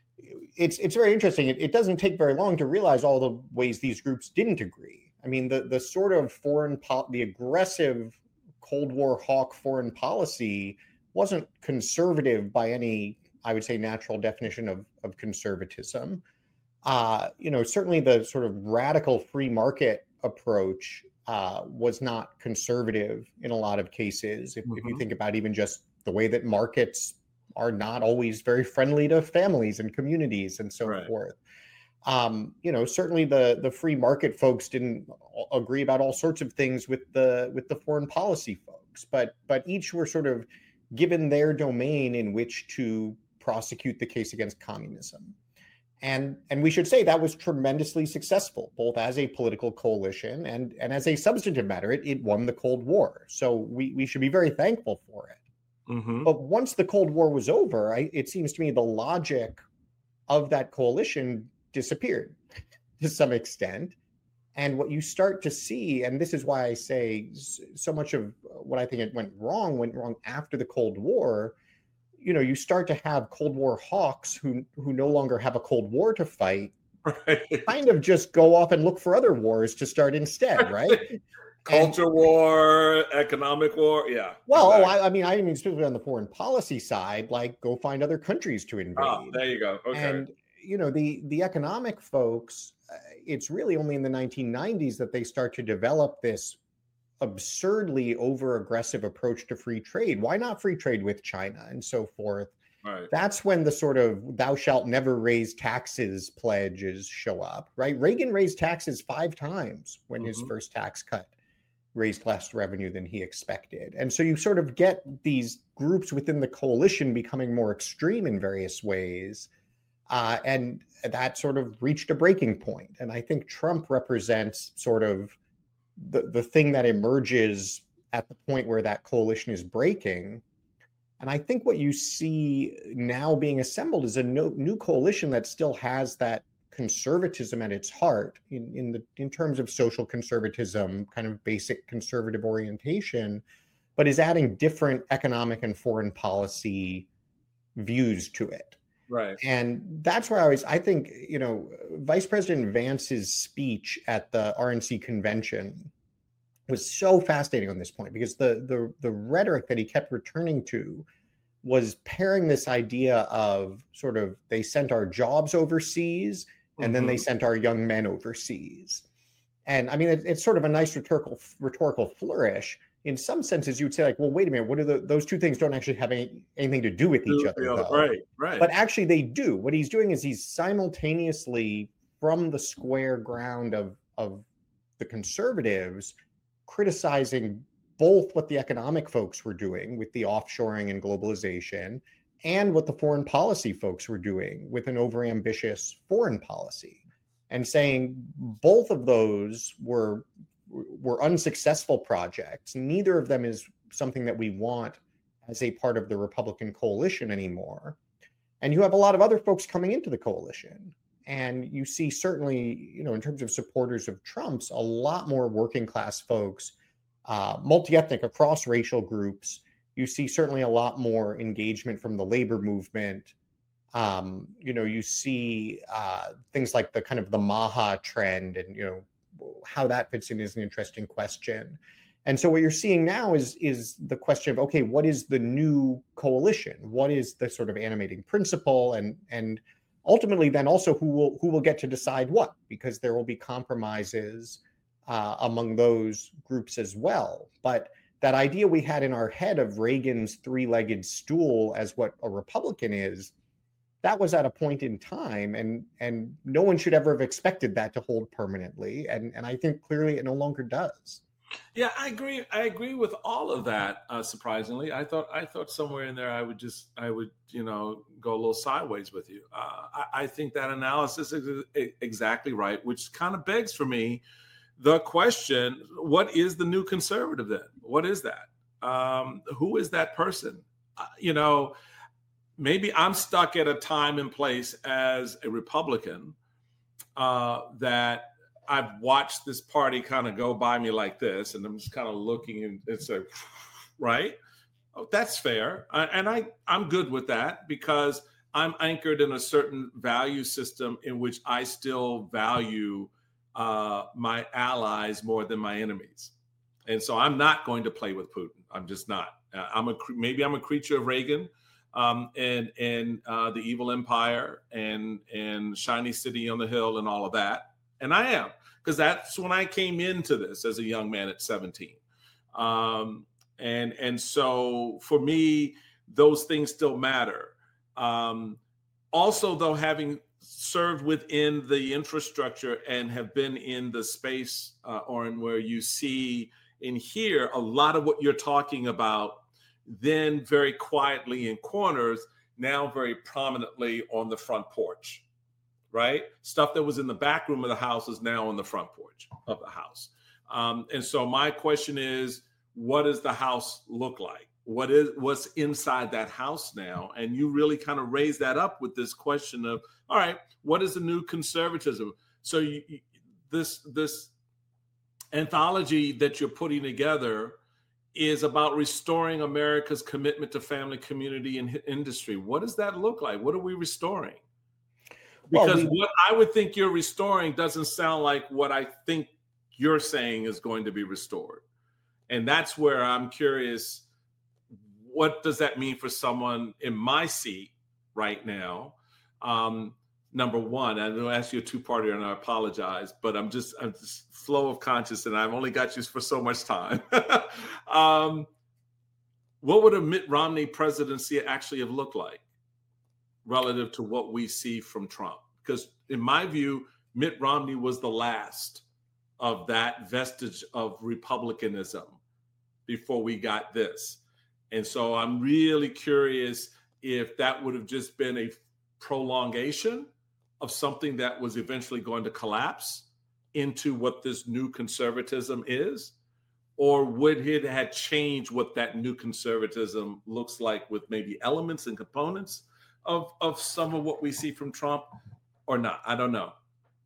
it's it's very interesting. It, it doesn't take very long to realize all the ways these groups didn't agree. I mean, the the sort of foreign po- the aggressive Cold War hawk foreign policy wasn't conservative by any, I would say, natural definition of of conservatism. Uh, you know, certainly the sort of radical free market approach uh, was not conservative in a lot of cases. If, mm-hmm. if you think about even just the way that markets are not always very friendly to families and communities and so right. forth. Um, you know, certainly the the free market folks didn't agree about all sorts of things with the with the foreign policy folks, but but each were sort of given their domain in which to prosecute the case against communism. And and we should say that was tremendously successful, both as a political coalition and, and as a substantive matter. It, it won the Cold War. So we, we should be very thankful for it. Mm-hmm. But once the Cold War was over, I, it seems to me the logic of that coalition disappeared to some extent. And what you start to see, and this is why I say so much of what I think it went wrong, went wrong after the Cold War. You know, you start to have Cold War hawks who who no longer have a Cold War to fight, right. Kind of just go off and look for other wars to start instead, right? Culture and, war, economic war, yeah. Well, exactly. oh, I, I mean, I mean, specifically on the foreign policy side, like go find other countries to invade. Oh, there you go. Okay. And you know, the the economic folks, uh, it's really only in the nineteen nineties that they start to develop this absurdly over-aggressive approach to free trade. Why not free trade with China and so forth? Right. That's when the sort of thou shalt never raise taxes pledges show up, right? Reagan raised taxes five times when mm-hmm. his first tax cut raised less revenue than he expected. And so you sort of get these groups within the coalition becoming more extreme in various ways. Uh, and that sort of reached a breaking point. And I think Trump represents sort of the, the thing that emerges at the point where that coalition is breaking. And I think what you see now being assembled is a no, new coalition that still has that conservatism at its heart in, in the in terms of social conservatism, kind of basic conservative orientation, but is adding different economic and foreign policy views to it. Right. And that's where I always, I think, you know, Vice President Vance's speech at the R N C convention was so fascinating on this point, because the the the rhetoric that he kept returning to was pairing this idea of sort of they sent our jobs overseas and mm-hmm. then they sent our young men overseas. And I mean, it, it's sort of a nice rhetorical rhetorical flourish. In some senses, you would say like, well, wait a minute, what are the, those two things don't actually have any, anything to do with each other. Though. Right, right. But actually they do. What he's doing is he's simultaneously from the square ground of, of the conservatives criticizing both what the economic folks were doing with the offshoring and globalization and what the foreign policy folks were doing with an overambitious foreign policy, and saying both of those were were unsuccessful projects. Neither of them is something that we want as a part of the Republican coalition anymore. And you have a lot of other folks coming into the coalition. And you see certainly, you know, in terms of supporters of Trump's, a lot more working class folks, uh, multi-ethnic across racial groups. You see certainly a lot more engagement from the labor movement. Um, you know, you see uh, things like the kind of the Maha trend, and, you know, how that fits in is an interesting question. And so what you're seeing now is is the question of, okay, what is the new coalition? What is the sort of animating principle? And and ultimately then also who will who will get to decide what, because there will be compromises uh, among those groups as well. But that idea we had in our head of Reagan's three-legged stool as what a Republican is, that was at a point in time, and and no one should ever have expected that to hold permanently. And and I think clearly it no longer does. Yeah, I agree. I agree with all of that. Uh, surprisingly, I thought I thought somewhere in there I would just I would you know go a little sideways with you. Uh, I, I think that analysis is exactly right, which kind of begs for me the question: what is the new conservative then? What is that? Um, who is that person? Uh, you know. Maybe I'm stuck at a time and place as a Republican uh, that I've watched this party kind of go by me like this, and I'm just kind of looking and it's like, right? Oh, that's fair. I, and I, I'm good with that, because I'm anchored in a certain value system in which I still value uh, my allies more than my enemies. And so I'm not going to play with Putin. I'm just not. Uh, I'm a maybe I'm a creature of Reagan. Um, and and uh, the evil empire and and shiny city on the hill and all of that, and I am, because that's when I came into this as a young man at seventeen, um, and and so for me those things still matter. Um, also, though, having served within the infrastructure and have been in the space, uh, Oren, where you see and hear a lot of what you're talking about, then very quietly in corners, now very prominently on the front porch, right? Stuff that was in the back room of the house is now on the front porch of the house. Um, and so my question is, what does the house look like? what is what's inside that house now. And you really kind of raise that up with this question of, all right, what is the new conservatism? So you, this this anthology that you're putting together is about restoring America's commitment to family, community, and industry. What does that look like? What are we restoring? Because well, we, what I would think you're restoring doesn't sound like what I think you're saying is going to be restored. And that's where I'm curious, what does that mean for someone in my seat right now? Um, number one, I'm going to ask you a two-parter, and I apologize, but I'm just, I'm just flow of conscious, and I've only got you for so much time. um, what would a Mitt Romney presidency actually have looked like relative to what we see from Trump? Because in my view, Mitt Romney was the last of that vestige of republicanism before we got this. And so I'm really curious if that would have just been a prolongation of something that was eventually going to collapse into what this new conservatism is, or would it have changed what that new conservatism looks like with maybe elements and components of, of some of what we see from Trump, or not? I don't know.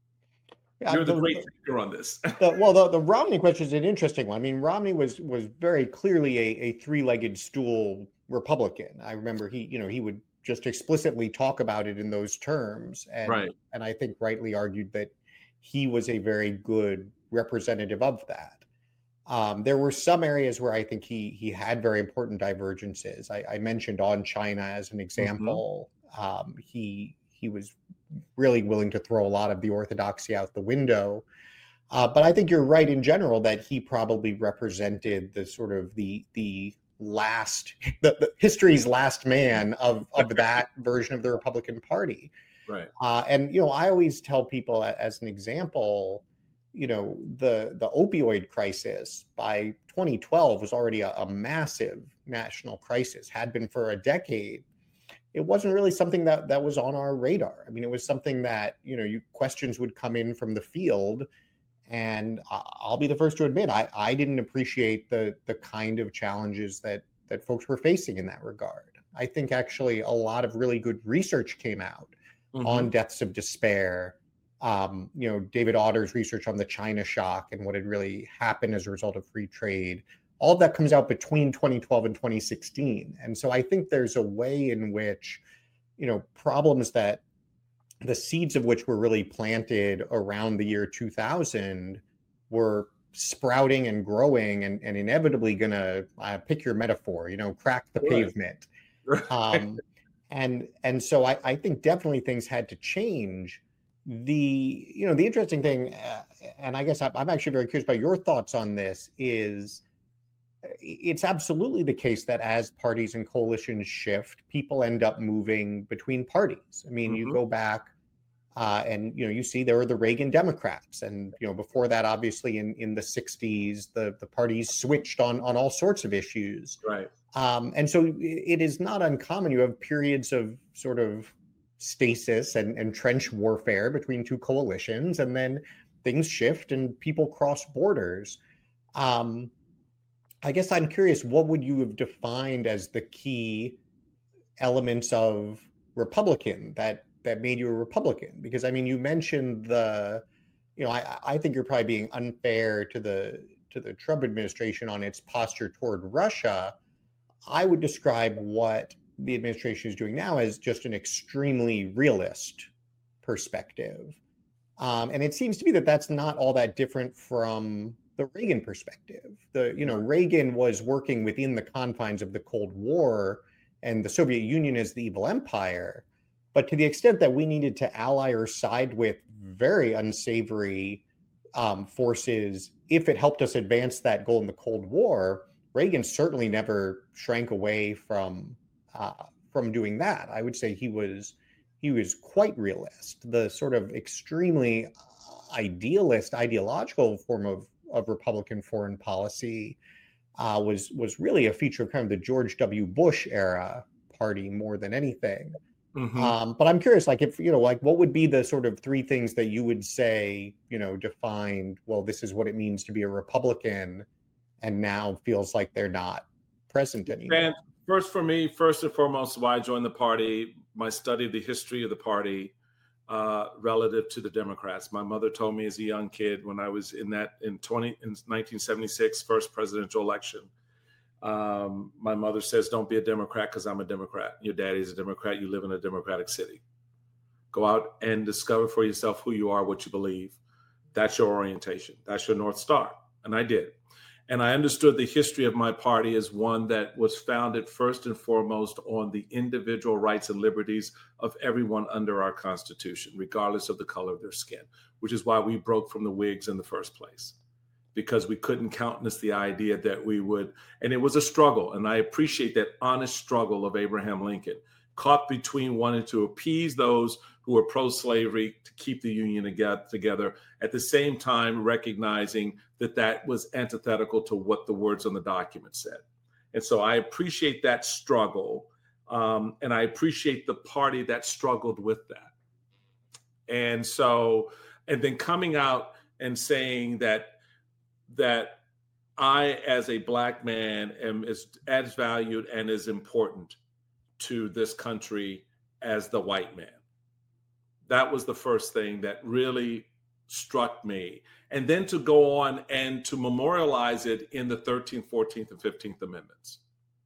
Yeah, You're the, the great thinker on this. the, well, the, the Romney question is an interesting one. I mean, Romney was was very clearly a, a three-legged stool Republican. I remember he, you know, he would just explicitly talk about it in those terms, and right. and I think rightly argued that he was a very good representative of that. Um, there were some areas where I think he he had very important divergences. I, I mentioned on China as an example. Mm-hmm. Um, he he was really willing to throw a lot of the orthodoxy out the window. Uh, but I think you're right in general that he probably represented the sort of the the last, the, the history's last man of, of that version of the Republican Party. Right. Uh, and, you know, I always tell people as an example, you know, the, the opioid crisis by twenty twelve was already a, a massive national crisis, had been for a decade. It wasn't really something that, that was on our radar. I mean, it was something that, you know, you questions would come in from the field. And I'll be the first to admit, I, I didn't appreciate the the kind of challenges that that folks were facing in that regard. I think actually a lot of really good research came out mm-hmm. on deaths of despair. Um, you know, David Otter's research on the China shock and what had really happened as a result of free trade. All of that comes out between twenty twelve and twenty sixteen. And so I think there's a way in which, you know, problems that the seeds of which were really planted around the year two thousand were sprouting and growing and, and inevitably going to, uh, pick your metaphor, you know, crack the right. pavement. Right. Um, and and so I, I think definitely things had to change. The, you know, the interesting thing, uh, and I guess I'm, I'm actually very curious about your thoughts on this, is it's absolutely the case that as parties and coalitions shift, people end up moving between parties. I mean, mm-hmm. you go back uh, and, you know, you see there were the Reagan Democrats. And, you know, before that, obviously in, in the sixties, the, the parties switched on, on all sorts of issues. Right. Um, and so it is not uncommon. You have periods of sort of stasis and, and trench warfare between two coalitions, and then things shift and people cross borders. Um, I guess I'm curious, what would you have defined as the key elements of Republican that that made you a Republican? Because I mean, you mentioned the, you know, I, I think you're probably being unfair to the to the Trump administration on its posture toward Russia. I would describe what the administration is doing now as just an extremely realist perspective. Um, and it seems to me that that's not all that different from the Reagan perspective. The, you know, Reagan was working within the confines of the Cold War and the Soviet Union as the evil empire. But to the extent that we needed to ally or side with very unsavory um, forces, if it helped us advance that goal in the Cold War, Reagan certainly never shrank away from uh, from doing that. I would say he was he was quite realist. The sort of extremely idealist, ideological form of of Republican foreign policy uh, was was really a feature of kind of the George W. Bush era party more than anything. Mm-hmm. Um, but I'm curious, like if, you know, like what would be the sort of three things that you would say, you know, defined, well, this is what it means to be a Republican, and now feels like they're not present anymore. And first, for me, first and foremost, why I joined the party, my study of the history of the party uh, relative to the Democrats. My mother told me as a young kid when I was in that in twenty in nineteen seventy-six first presidential election. Um, my mother says, "Don't be a Democrat because I'm a Democrat. Your daddy's a Democrat. You live in a Democratic city. Go out and discover for yourself who you are, what you believe. That's your orientation. That's your North Star." And I did. And I understood the history of my party as one that was founded first and foremost on the individual rights and liberties of everyone under our Constitution, regardless of the color of their skin, which is why we broke from the Whigs in the first place, because we couldn't countenance the idea that we would, and it was a struggle. And I appreciate that honest struggle of Abraham Lincoln, caught between wanting to appease those who were pro-slavery to keep the Union together, at the same time recognizing that that was antithetical to what the words on the document said. And so I appreciate that struggle, um, and I appreciate the party that struggled with that. And so, and then coming out and saying that that I, as a Black man, am as, as valued and as important to this country as the white man. That was the first thing that really struck me. And then to go on and to memorialize it in the thirteenth, fourteenth, and fifteenth Amendments.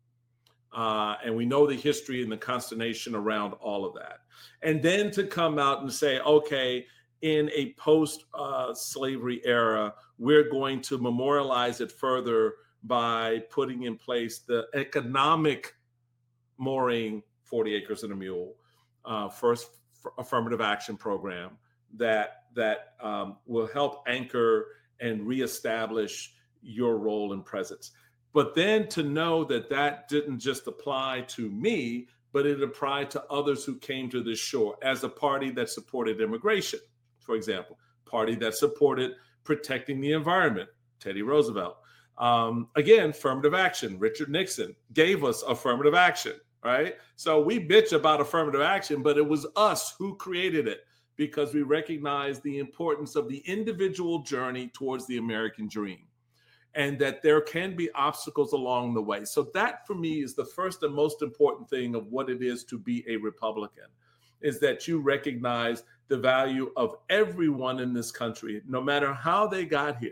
Uh, and we know the history and the consternation around all of that. And then to come out and say, okay, in a post-slavery uh, era, we're going to memorialize it further by putting in place the economic mooring, forty acres and a mule, uh, first affirmative action program that that um, will help anchor and reestablish your role and presence. But then to know that that didn't just apply to me, but it applied to others who came to this shore as a party that supported immigration, for example, party that supported protecting the environment, Teddy Roosevelt. Um, again, affirmative action, Richard Nixon gave us affirmative action. Right? So we bitch about affirmative action, but it was us who created it because we recognize the importance of the individual journey towards the American dream and that there can be obstacles along the way. So that for me is the first and most important thing of what it is to be a Republican, is that you recognize the value of everyone in this country, no matter how they got here,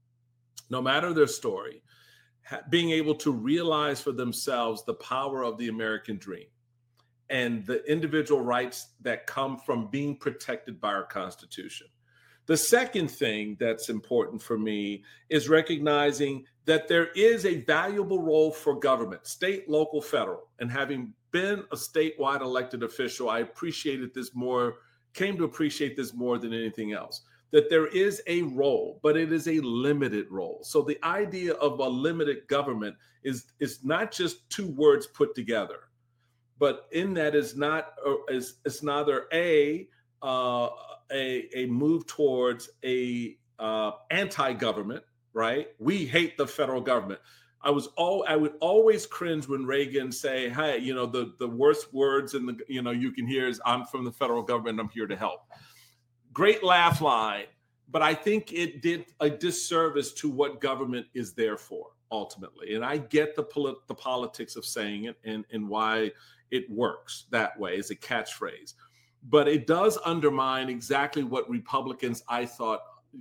no matter their story, being able to realize for themselves the power of the American dream and the individual rights that come from being protected by our Constitution. The second thing that's important for me is recognizing that there is a valuable role for government, state, local, federal. And having been a statewide elected official, I appreciated this more, came to appreciate this more than anything else. That there is a role, but it is a limited role. So the idea of a limited government is, is not just two words put together, but in that is not is it's neither a uh, a a move towards a uh, anti-government, right? We hate the federal government. I was all I would always cringe when Reagan say, "Hey, you know, the the worst words in the you know you can hear is I'm from the federal government. I'm here to help." Great laugh line, but I think it did a disservice to what government is there for ultimately. And I get the polit- the politics of saying it and, and why it works that way as a catchphrase. But it does undermine exactly what Republicans, I thought,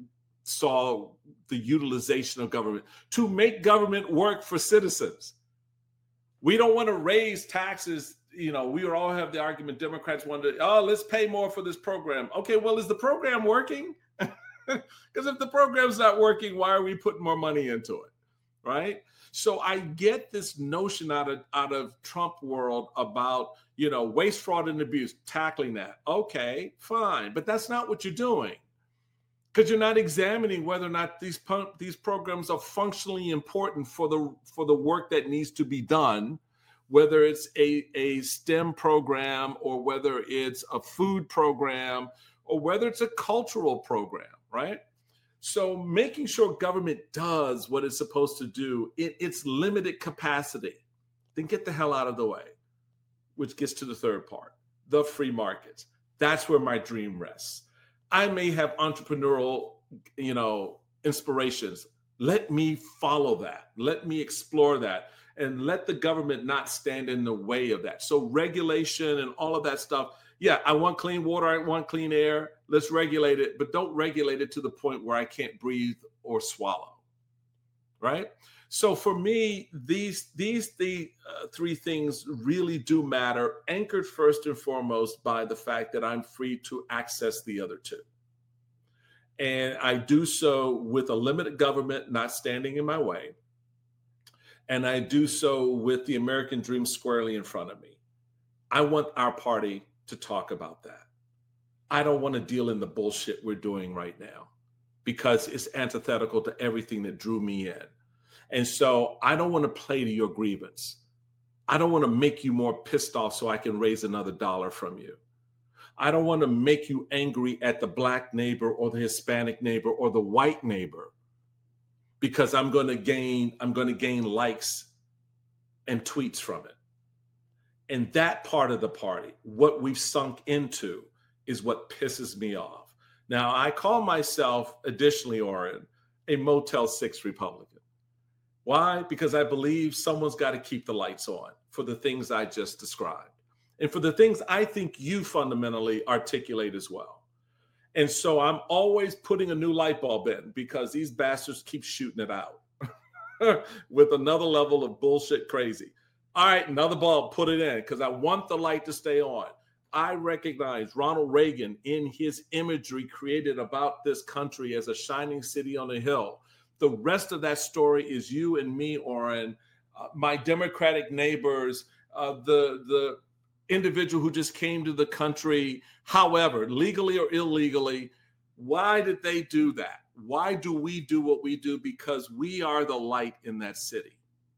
saw the utilization of government to make government work for citizens. We don't want to raise taxes. You know, we all have the argument, Democrats want to, oh, let's pay more for this program. Okay, well, is the program working? Because if the program's not working, why are we putting more money into it, right? So I get this notion out of out of Trump world about, you know, waste, fraud, and abuse, tackling that. Okay, fine, but that's not what you're doing, because you're not examining whether or not these these programs are functionally important for the for the work that needs to be done. Whether it's a, a STEM program or whether it's a food program or whether it's a cultural program, right? So making sure government does what it's supposed to do in its limited capacity, then get the hell out of the way, which gets to the third part, the free markets. That's where my dream rests. I may have entrepreneurial, you know, inspirations. Let me follow that. Let me explore that. and let the government not stand in the way of that. So regulation and all of that stuff. Yeah, I want clean water. I want clean air. Let's regulate it, but don't regulate it to the point where I can't breathe or swallow. Right? So for me, these these the uh, three things really do matter, anchored first and foremost by the fact that I'm free to access the other two. And I do so with a limited government not standing in my way. And I do so with the American dream squarely in front of me. I want our party to talk about that. I don't want to deal in the bullshit we're doing right now because it's antithetical to everything that drew me in. And so I don't want to play to your grievance. I don't want to make you more pissed off so I can raise another dollar from you. I don't want to make you angry at the Black neighbor or the Hispanic neighbor or the white neighbor because I'm going to gain, I'm going to gain likes and tweets from it. And that part of the party, what we've sunk into, is what pisses me off. Now, I call myself, additionally, Oren, a Motel six Republican. Why? Because I believe someone's got to keep the lights on for the things I just described and for the things I think you fundamentally articulate as well. And so I'm always putting a new light bulb in because these bastards keep shooting it out with another level of bullshit crazy. All right, another bulb, put it in because I want the light to stay on. I recognize Ronald Reagan in his imagery created about this country as a shining city on a hill. The rest of that story is you and me, Oren, uh, my Democratic neighbors, uh, the, the individual who just came to the country, however, legally or illegally. Why did they do that? Why do we do what we do? Because we are the light in that city.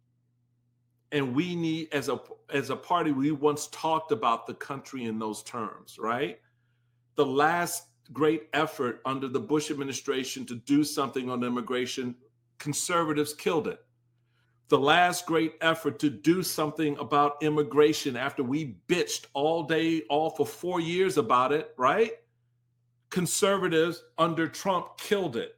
And we need, as a as a party, we once talked about the country in those terms, right? The last great effort under the Bush administration to do something on immigration, conservatives killed it. The last great effort to do something about immigration after we bitched all day, all for four years about it, right? Conservatives under Trump killed it.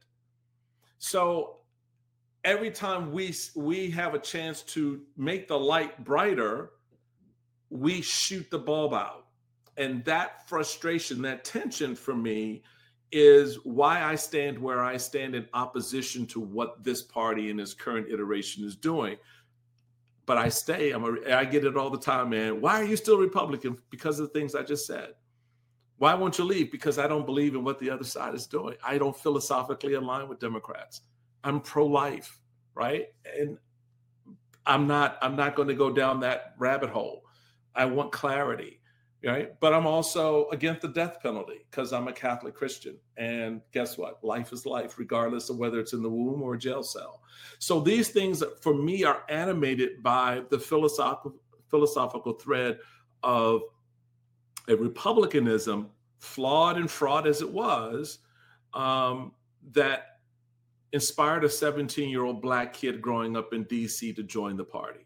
So every time we we have a chance to make the light brighter, we shoot the bulb out. And that frustration, that tension for me is why I stand where I stand in opposition to what this party in its current iteration is doing. But I stay, I'm a, I get it all the time, man. Why are you still Republican? Because of the things I just said. Why won't you leave? Because I don't believe in what the other side is doing. I don't philosophically align with Democrats. I'm pro-life, right? And I'm not, I'm not going to go down that rabbit hole. I want clarity. Right? But I'm also against the death penalty because I'm a Catholic Christian. And guess what? Life is life, regardless of whether it's in the womb or a jail cell. So these things for me are animated by the philosophical, philosophical thread of a republicanism, flawed and fraught as it was, um, that inspired a seventeen-year-old Black kid growing up in D C to join the party.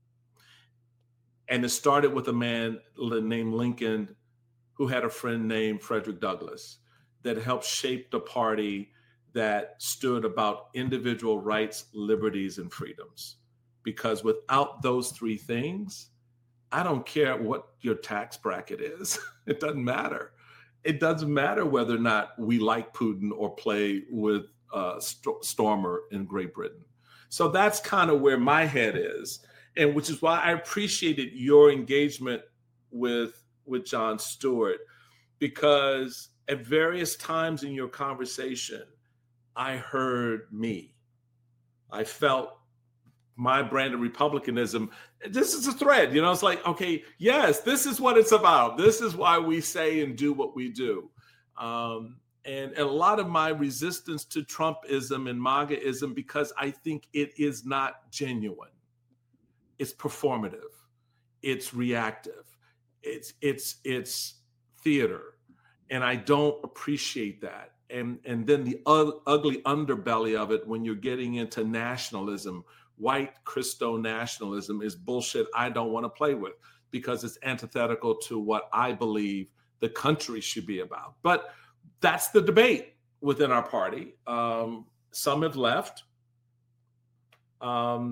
And it started with a man named Lincoln who had a friend named Frederick Douglass that helped shape the party that stood about individual rights, liberties, and freedoms. Because without those three things, I don't care what your tax bracket is. It doesn't matter. It doesn't matter whether or not we like Putin or play with uh, St- Stormer in Great Britain. So that's kind of where my head is. And which is why I appreciated your engagement with, with Jon Stewart, because at various times in your conversation, I heard me. I felt my brand of republicanism. This is a thread, you know, it's like, okay, yes, this is what it's about. This is why we say and do what we do. Um, and, and a lot of my resistance to Trumpism and MAGAism, because I think it is not genuine. It's performative, it's reactive, it's it's it's theater, and I don't appreciate that. And and then the u- ugly underbelly of it, when you're getting into nationalism, white Christo nationalism, is bullshit I don't want to play with because it's antithetical to what I believe the country should be about. But that's the debate within our party. Um, some have left. Um,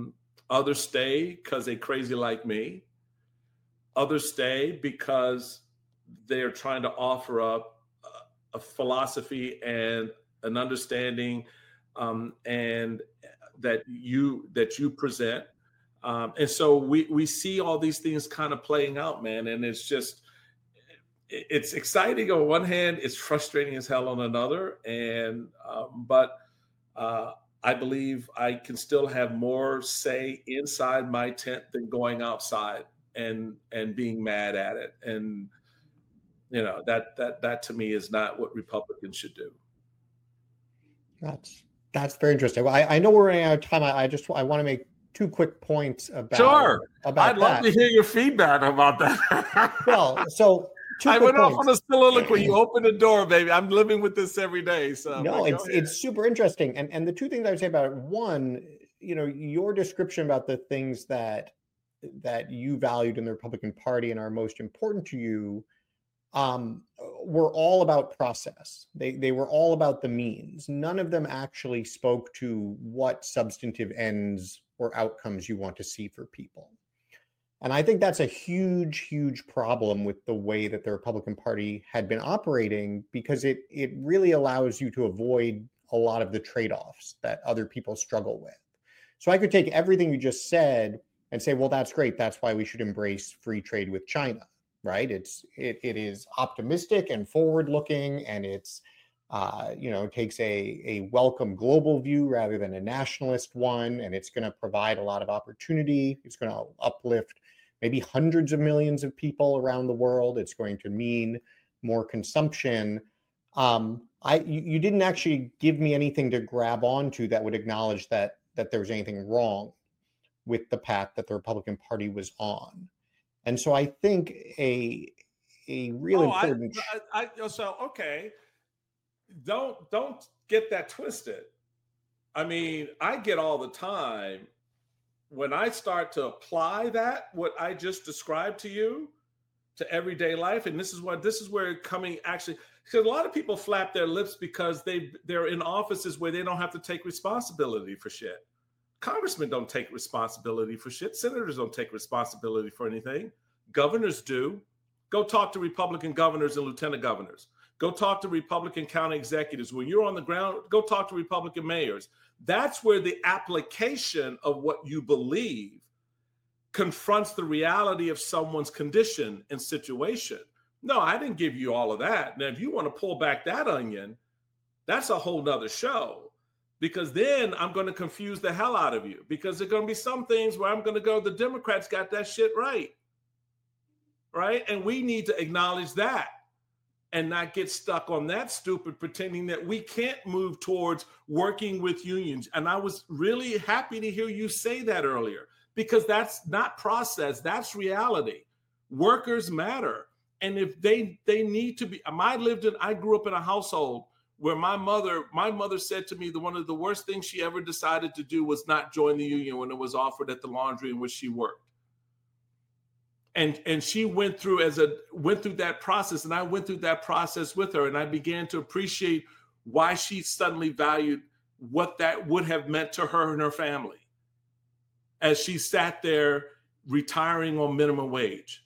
Others stay because they crazy like me. Others stay because they're trying to offer up a, a philosophy and an understanding um, and that you that you present. Um, and so we we see all these things kind of playing out, man. And it's just, it's exciting on one hand, it's frustrating as hell on another. And um, but uh, I believe I can still have more say inside my tent than going outside and and being mad at it. And you know, that that that to me is not what Republicans should do. That's that's very interesting. Well, I, I know we're running out of time. I, I just I want to make two quick points about. Sure. About I'd love that. to hear your feedback about that. Well, so two I quick went points. off on a soliloquy. You opened the door, baby. I'm living with this every day. So no, like, it's it's super interesting. And and the two things I would say about it, one, you know, your description about the things that that you valued in the Republican Party and are most important to you um, were all about process. They they were all about the means. None of them actually spoke to what substantive ends or outcomes you want to see for people. And I think that's a huge, huge problem with the way that the Republican Party had been operating, because it it really allows you to avoid a lot of the trade-offs that other people struggle with. So I could take everything you just said and say, well, that's great. That's why we should embrace free trade with China, right? It's it it is optimistic and forward-looking, and it's uh, you know takes a a welcome global view rather than a nationalist one, and it's going to provide a lot of opportunity. It's going to uplift maybe hundreds of millions of people around the world. It's going to mean more consumption. Um, I you, you didn't actually give me anything to grab onto that would acknowledge that that there was anything wrong with the path that the Republican Party was on. And so I think a a real oh, important I, I, I, so okay, don't don't get that twisted. I mean, I get all the time when I start to apply that, what I just described to you, to everyday life. And this is what this is where coming actually, because a lot of people flap their lips because they they're in offices where they don't have to take responsibility for shit. Congressmen don't take responsibility for shit. Senators don't take responsibility for anything. Governors do. Go talk to Republican governors and lieutenant governors. Go talk to Republican county executives. When you're on the ground, go talk to Republican mayors. That's where the application of what you believe confronts the reality of someone's condition and situation. No, I didn't give you all of that. Now, if you want to pull back that onion, that's a whole nother show. Because then I'm going to confuse the hell out of you, because there are going to be some things where I'm going to go, the Democrats got that shit right. Right? And we need to acknowledge that and not get stuck on that stupid pretending that we can't move towards working with unions. And I was really happy to hear you say that earlier, because that's not process, that's reality. Workers matter. And if they they need to be, I lived in, I grew up in a household where my mother, my mother said to me that one of the worst things she ever decided to do was not join the union when it was offered at the laundry in which she worked. And, and she went through as a went through that process, and I went through that process with her, and I began to appreciate why she suddenly valued what that would have meant to her and her family as she sat there retiring on minimum wage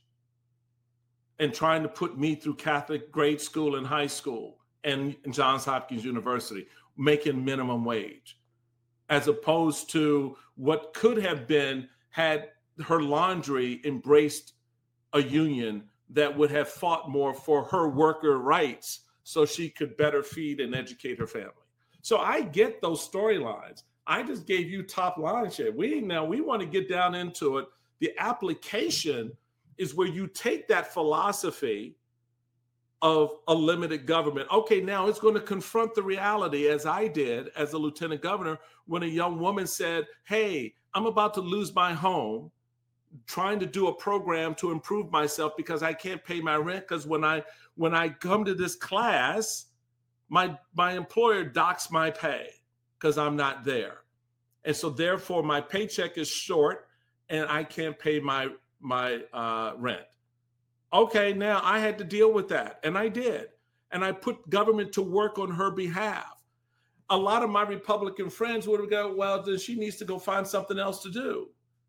and trying to put me through Catholic grade school and high school and Johns Hopkins University, making minimum wage, as opposed to what could have been had her laundry embraced a union that would have fought more for her worker rights so she could better feed and educate her family. So I get those storylines. I just gave you top line shit. We now we want to get down into it. The application is where you take that philosophy of a limited government. Okay, now it's going to confront the reality, as I did as a lieutenant governor, when a young woman said, hey, I'm about to lose my home, trying to do a program to improve myself because I can't pay my rent, because when I when I come to this class, my my employer docks my pay because I'm not there. And so therefore my paycheck is short and I can't pay my my uh, rent. Okay, now I had to deal with that, and I did. And I put government to work on her behalf. A lot of my Republican friends would have go, well, then she needs to go find something else to do.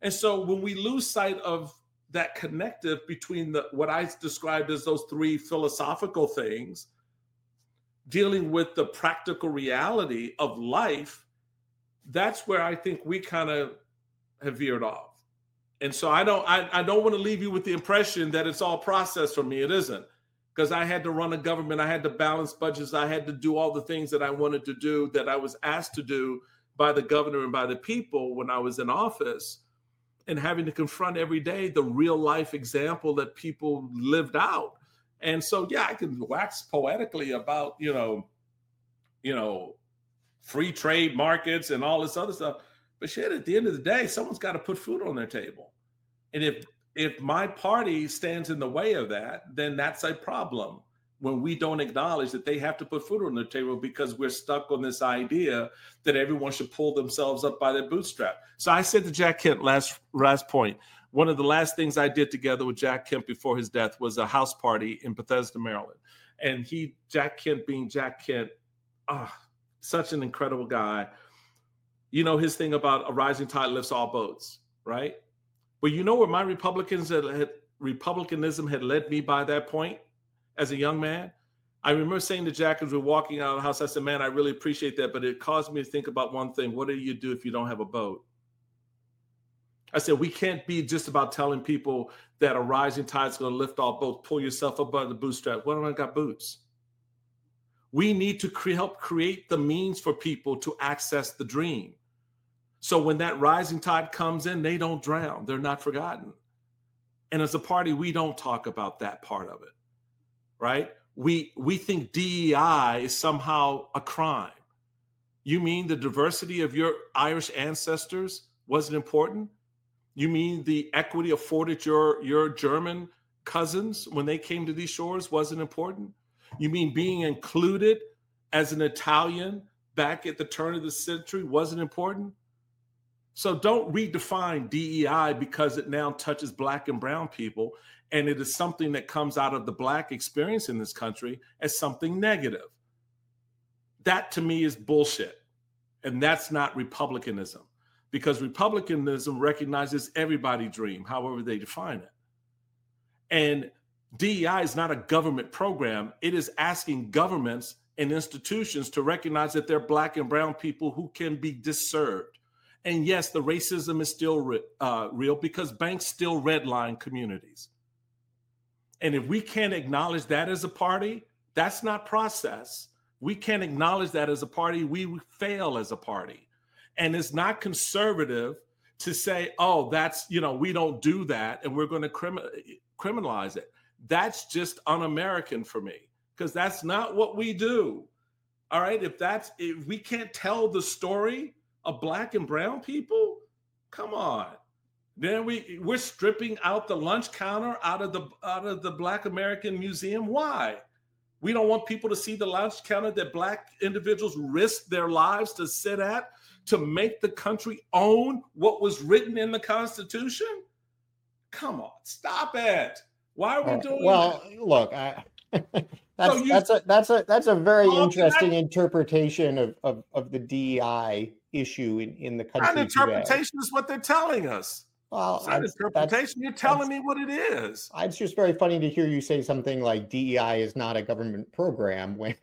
And so when we lose sight of that connective between the what I described as those three philosophical things, dealing with the practical reality of life, that's where I think we kind of have veered off. And so I don't I, I don't want to leave you with the impression that it's all process for me. It isn't, because I had to run a government, I had to balance budgets, I had to do all the things that I wanted to do, that I was asked to do by the governor and by the people when I was in office, and having to confront every day the real life example that people lived out. And so, yeah, I can wax poetically about, you know, you know, free trade markets and all this other stuff. But shit, at the end of the day, someone's got to put food on their table. And if if my party stands in the way of that, then that's a problem, when we don't acknowledge that they have to put food on their table because we're stuck on this idea that everyone should pull themselves up by their bootstrap. So I said to Jack Kemp, last last point, one of the last things I did together with Jack Kemp before his death was a house party in Bethesda, Maryland. And he, Jack Kemp being Jack Kemp, ah, such an incredible guy. You know, his thing about a rising tide lifts all boats, right? But you know where my Republicans had, had Republicanism had led me by that point as a young man? I remember saying to Jack as we're walking out of the house, I said, man, I really appreciate that, but it caused me to think about one thing. What do you do if you don't have a boat? I said, we can't be just about telling people that a rising tide is going to lift all boats, pull yourself up by the bootstrap. What if I got boots? We need to cre- help create the means for people to access the dream. So when that rising tide comes in, they don't drown. They're not forgotten. And as a party, we don't talk about that part of it, right? We we think D E I is somehow a crime. You mean the diversity of your Irish ancestors wasn't important? You mean the equity afforded your, your German cousins when they came to these shores wasn't important? You mean being included as an Italian back at the turn of the century wasn't important? So don't redefine D E I because it now touches Black and brown people, and it is something that comes out of the Black experience in this country as something negative. That to me is bullshit. And that's not Republicanism, because Republicanism recognizes everybody's dream, however they define it. And D E I is not a government program. It is asking governments and institutions to recognize that they're Black and brown people who can be disserved. And yes, the racism is still re- uh, real because banks still redline communities. And if we can't acknowledge that as a party, that's not process. We can't acknowledge that as a party, we fail as a party. And it's not conservative to say, oh, that's, you know, we don't do that and we're going to crim- criminalize it. That's just un-American for me, because that's not what we do. All right. If that's, if we can't tell the story of Black and brown people, come on. Then we we're stripping out the lunch counter out of the out of the Black American Museum. Why? We don't want people to see the lunch counter that Black individuals risked their lives to sit at to make the country own what was written in the Constitution. Come on, stop it. Why are we doing well, that? Well, look, I that's So you- that's a that's a that's a very Well, interesting I- interpretation of, of of the D E I issue in, in the country That today. interpretation is what they're telling us. Well, It's not that's- interpretation. You're telling me what it is. It's just very funny to hear you say something like D E I is not a government program when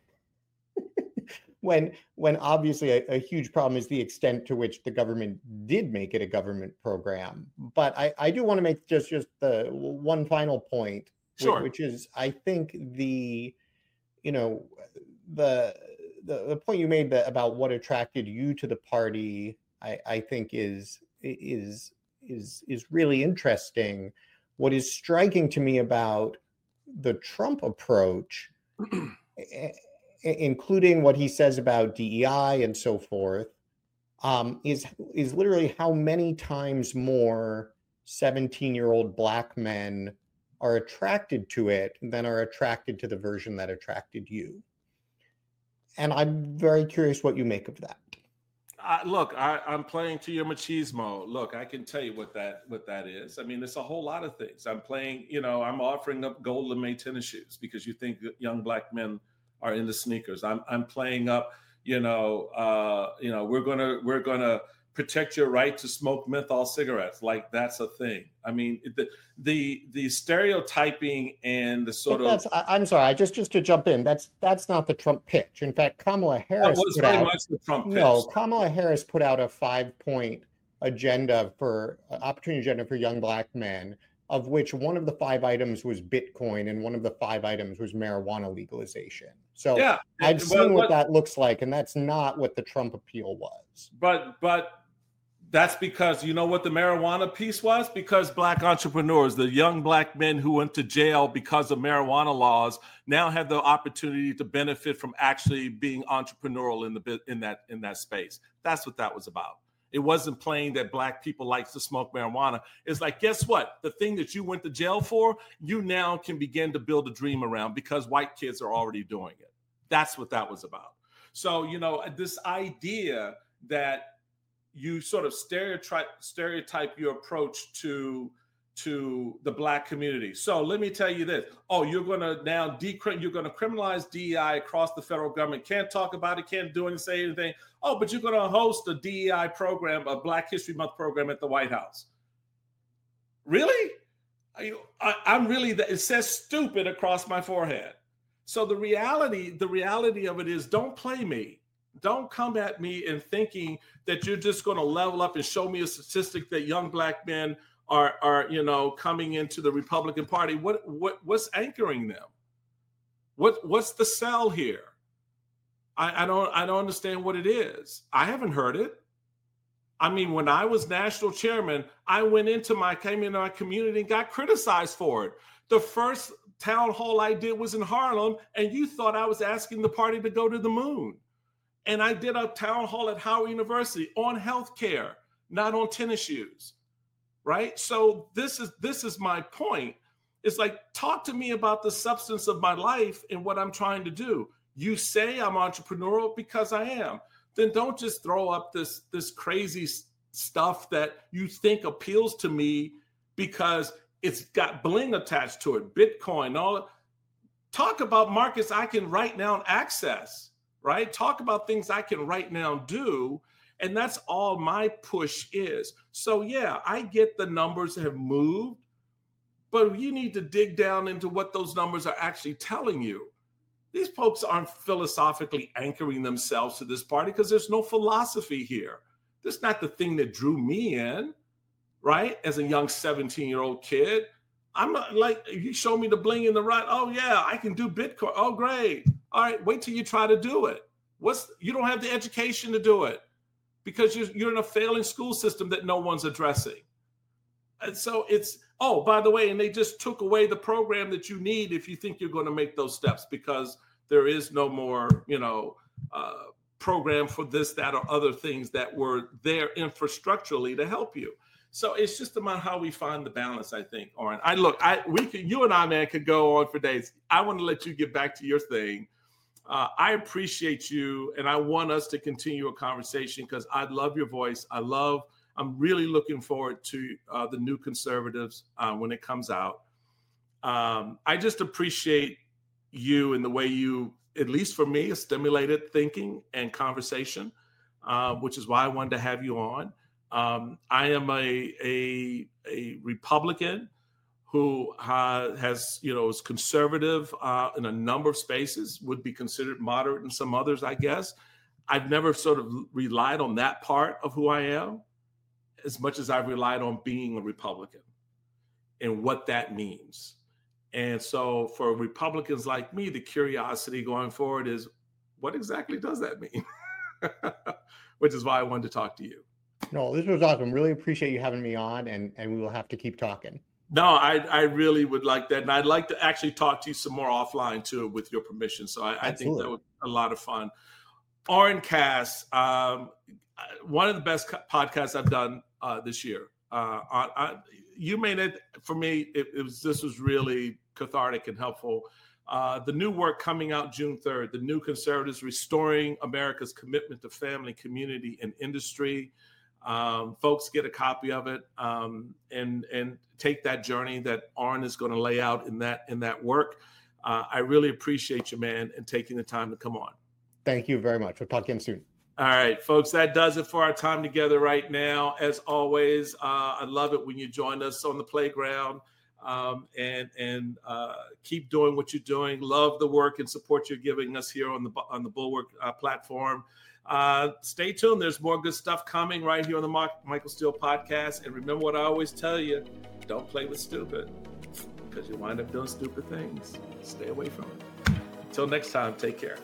when when obviously a, a huge problem is the extent to which the government did make it a government program. But I, I do want to make just just the one final point, Sure. which, which is I think the you know the the, the point you made that, about what attracted you to the party, I, I think is is is is really interesting. What is striking to me about the Trump approach, including what he says about D E I and so forth, um, is is literally how many times more seventeen-year-old Black men are attracted to it than are attracted to the version that attracted you. And I'm very curious what you make of that. I, look, I, I'm playing to your machismo. Look, I can tell you what that what that is. I mean, it's a whole lot of things. I'm playing, you know, I'm offering up gold lame tennis shoes because you think that young Black men are into sneakers. I'm I'm playing up, you know, uh, you know, we're gonna we're gonna protect your right to smoke menthol cigarettes. Like that's a thing. I mean, the the the stereotyping and the sort But that's, of I, I'm sorry, I just just to jump in. That's that's not the Trump pitch. In fact, Kamala Harris that was put very out much the Trump pitch. no. Kamala Harris put out a five-point agenda for uh, opportunity agenda for young black men, of which one of the five items was Bitcoin and one of the five items was marijuana legalization. So Yeah, I've well, seen what what- that looks like, and that's not what the Trump appeal was. But but that's because you know what the marijuana piece was? Because black entrepreneurs, the young black men who went to jail because of marijuana laws, now have the opportunity to benefit from actually being entrepreneurial in the bit in that in that space. That's what that was about. It wasn't playing that black people like to smoke marijuana. It's like, guess what? The thing that you went to jail for, you now can begin to build a dream around because white kids are already doing it. That's what that was about. So, you know, this idea that you sort of stereotype stereotype your approach to to the black community. So let me tell you this. Oh, you're going to now decrim you're going to criminalize D E I across the federal government. Can't talk about it, can't do anything, say anything. Oh, but you're going to host a D E I program, a Black History Month program at the White House. Really? I, I, I'm really, it says stupid across my forehead. So the reality, the reality of it is don't play me. Don't come at me and thinking that you're just going to level up and show me a statistic that young black men are, are, you know, coming into the Republican Party. What, what, what's anchoring them? What, what's the sell here? I, I don't, I don't understand what it is. I haven't heard it. I mean, when I was national chairman, I went into my, came into my community and got criticized for it. The first town hall I did was in Harlem, and you thought I was asking the party to go to the moon. And I did a town hall at Howard University on healthcare, not on tennis shoes, right? So this is this is my point. It's like, talk to me about the substance of my life and what I'm trying to do. You say I'm entrepreneurial because I am. Then don't just throw up this, this crazy stuff that you think appeals to me because it's got bling attached to it, Bitcoin, all that. Talk about markets I can right now access. Right? Talk about things I can right now do. And that's all my push is. So yeah, I get the numbers have moved, but you need to dig down into what those numbers are actually telling you. These folks aren't philosophically anchoring themselves to this party because there's no philosophy here. That's not the thing that drew me in, right? As a young seventeen-year-old kid. I'm not like, you show me the bling in the right. Oh yeah, I can do Bitcoin. Oh, great. All right, wait till you try to do it. What's you don't have the education to do it because you're, you're in a failing school system that no one's addressing. And so it's, oh, by the way, and they just took away the program that you need if you think you're going to make those steps because there is no more, you know, uh, program for this, that, or other things that were there infrastructurally to help you. So it's just about how we find the balance, I think, Oren. I look, I we could, you and I, man, could go on for days. I want to let you get back to your thing. Uh, I appreciate you, and I want us to continue a conversation because I love your voice. I love, I'm really looking forward to uh, the New Conservatives uh, when it comes out. Um, I just appreciate you and the way you, at least for me, stimulated thinking and conversation, uh, which is why I wanted to have you on. Um, I am a, a, a Republican who uh, has, you know, is conservative uh, in a number of spaces, would be considered moderate in some others, I guess. I've never sort of relied on that part of who I am as much as I've relied on being a Republican and what that means. And so for Republicans like me, the curiosity going forward is, what exactly does that mean? Which is why I wanted to talk to you. No, this was awesome. Really appreciate you having me on, and, and we will have to keep talking. No, I, I really would like that. And I'd like to actually talk to you some more offline too, with your permission. So I, I think that would be a lot of fun. Oren Cass, um, one of the best podcasts I've done uh, this year. Uh, I, I, you made it, for me, it, it was this was really cathartic and helpful. Uh, the new work coming out June third, The New Conservatives, Restoring America's Commitment to Family, Community, and Industry. Um, folks, get a copy of it um, and and take that journey that Oren is going to lay out in that in that work. Uh, I really appreciate you, man, and taking the time to come on. Thank you very much. We'll talk again soon. All right, folks, that does it for our time together right now. As always, uh, I love it when you join us on the playground, um, and and uh, keep doing what you're doing. Love the work and support you're giving us here on the on the Bulwark uh, platform. Uh, stay tuned. There's more good stuff coming right here on the Mark, Michael Steele podcast. And remember what I always tell you, don't play with stupid, because you wind up doing stupid things. Stay away from it. Until next time, take care.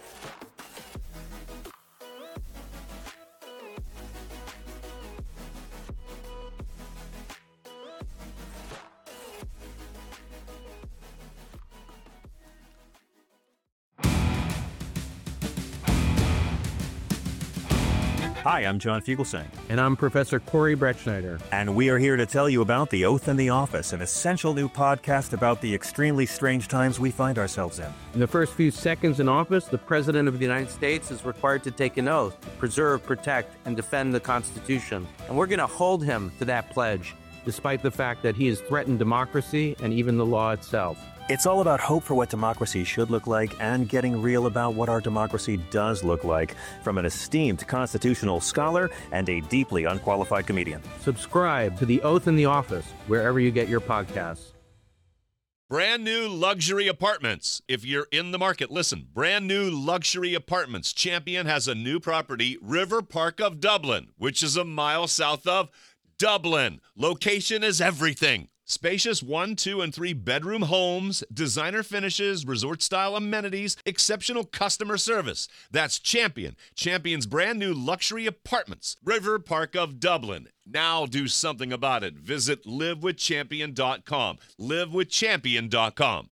Hi, I'm John Fugelsang. And I'm Professor Corey Brettschneider. And we are here to tell you about The Oath in the Office, an essential new podcast about the extremely strange times we find ourselves in. In the first few seconds in office, the President of the United States is required to take an oath to preserve, protect, and defend the Constitution. And we're going to hold him to that pledge, despite the fact that he has threatened democracy and even the law itself. It's all about hope for what democracy should look like and getting real about what our democracy does look like from an esteemed constitutional scholar and a deeply unqualified comedian. Subscribe to The Oath in the Office wherever you get your podcasts. Brand new luxury apartments. If you're in the market, listen. Brand new luxury apartments. Champion has a new property, River Park of Dublin, which is a mile south of Dublin. Location is everything. Spacious one, two, and three bedroom homes, designer finishes, resort-style amenities, exceptional customer service. That's Champion. Champion's brand new luxury apartments, River Park of Dublin. Now do something about it. Visit live with champion dot com. live with champion dot com.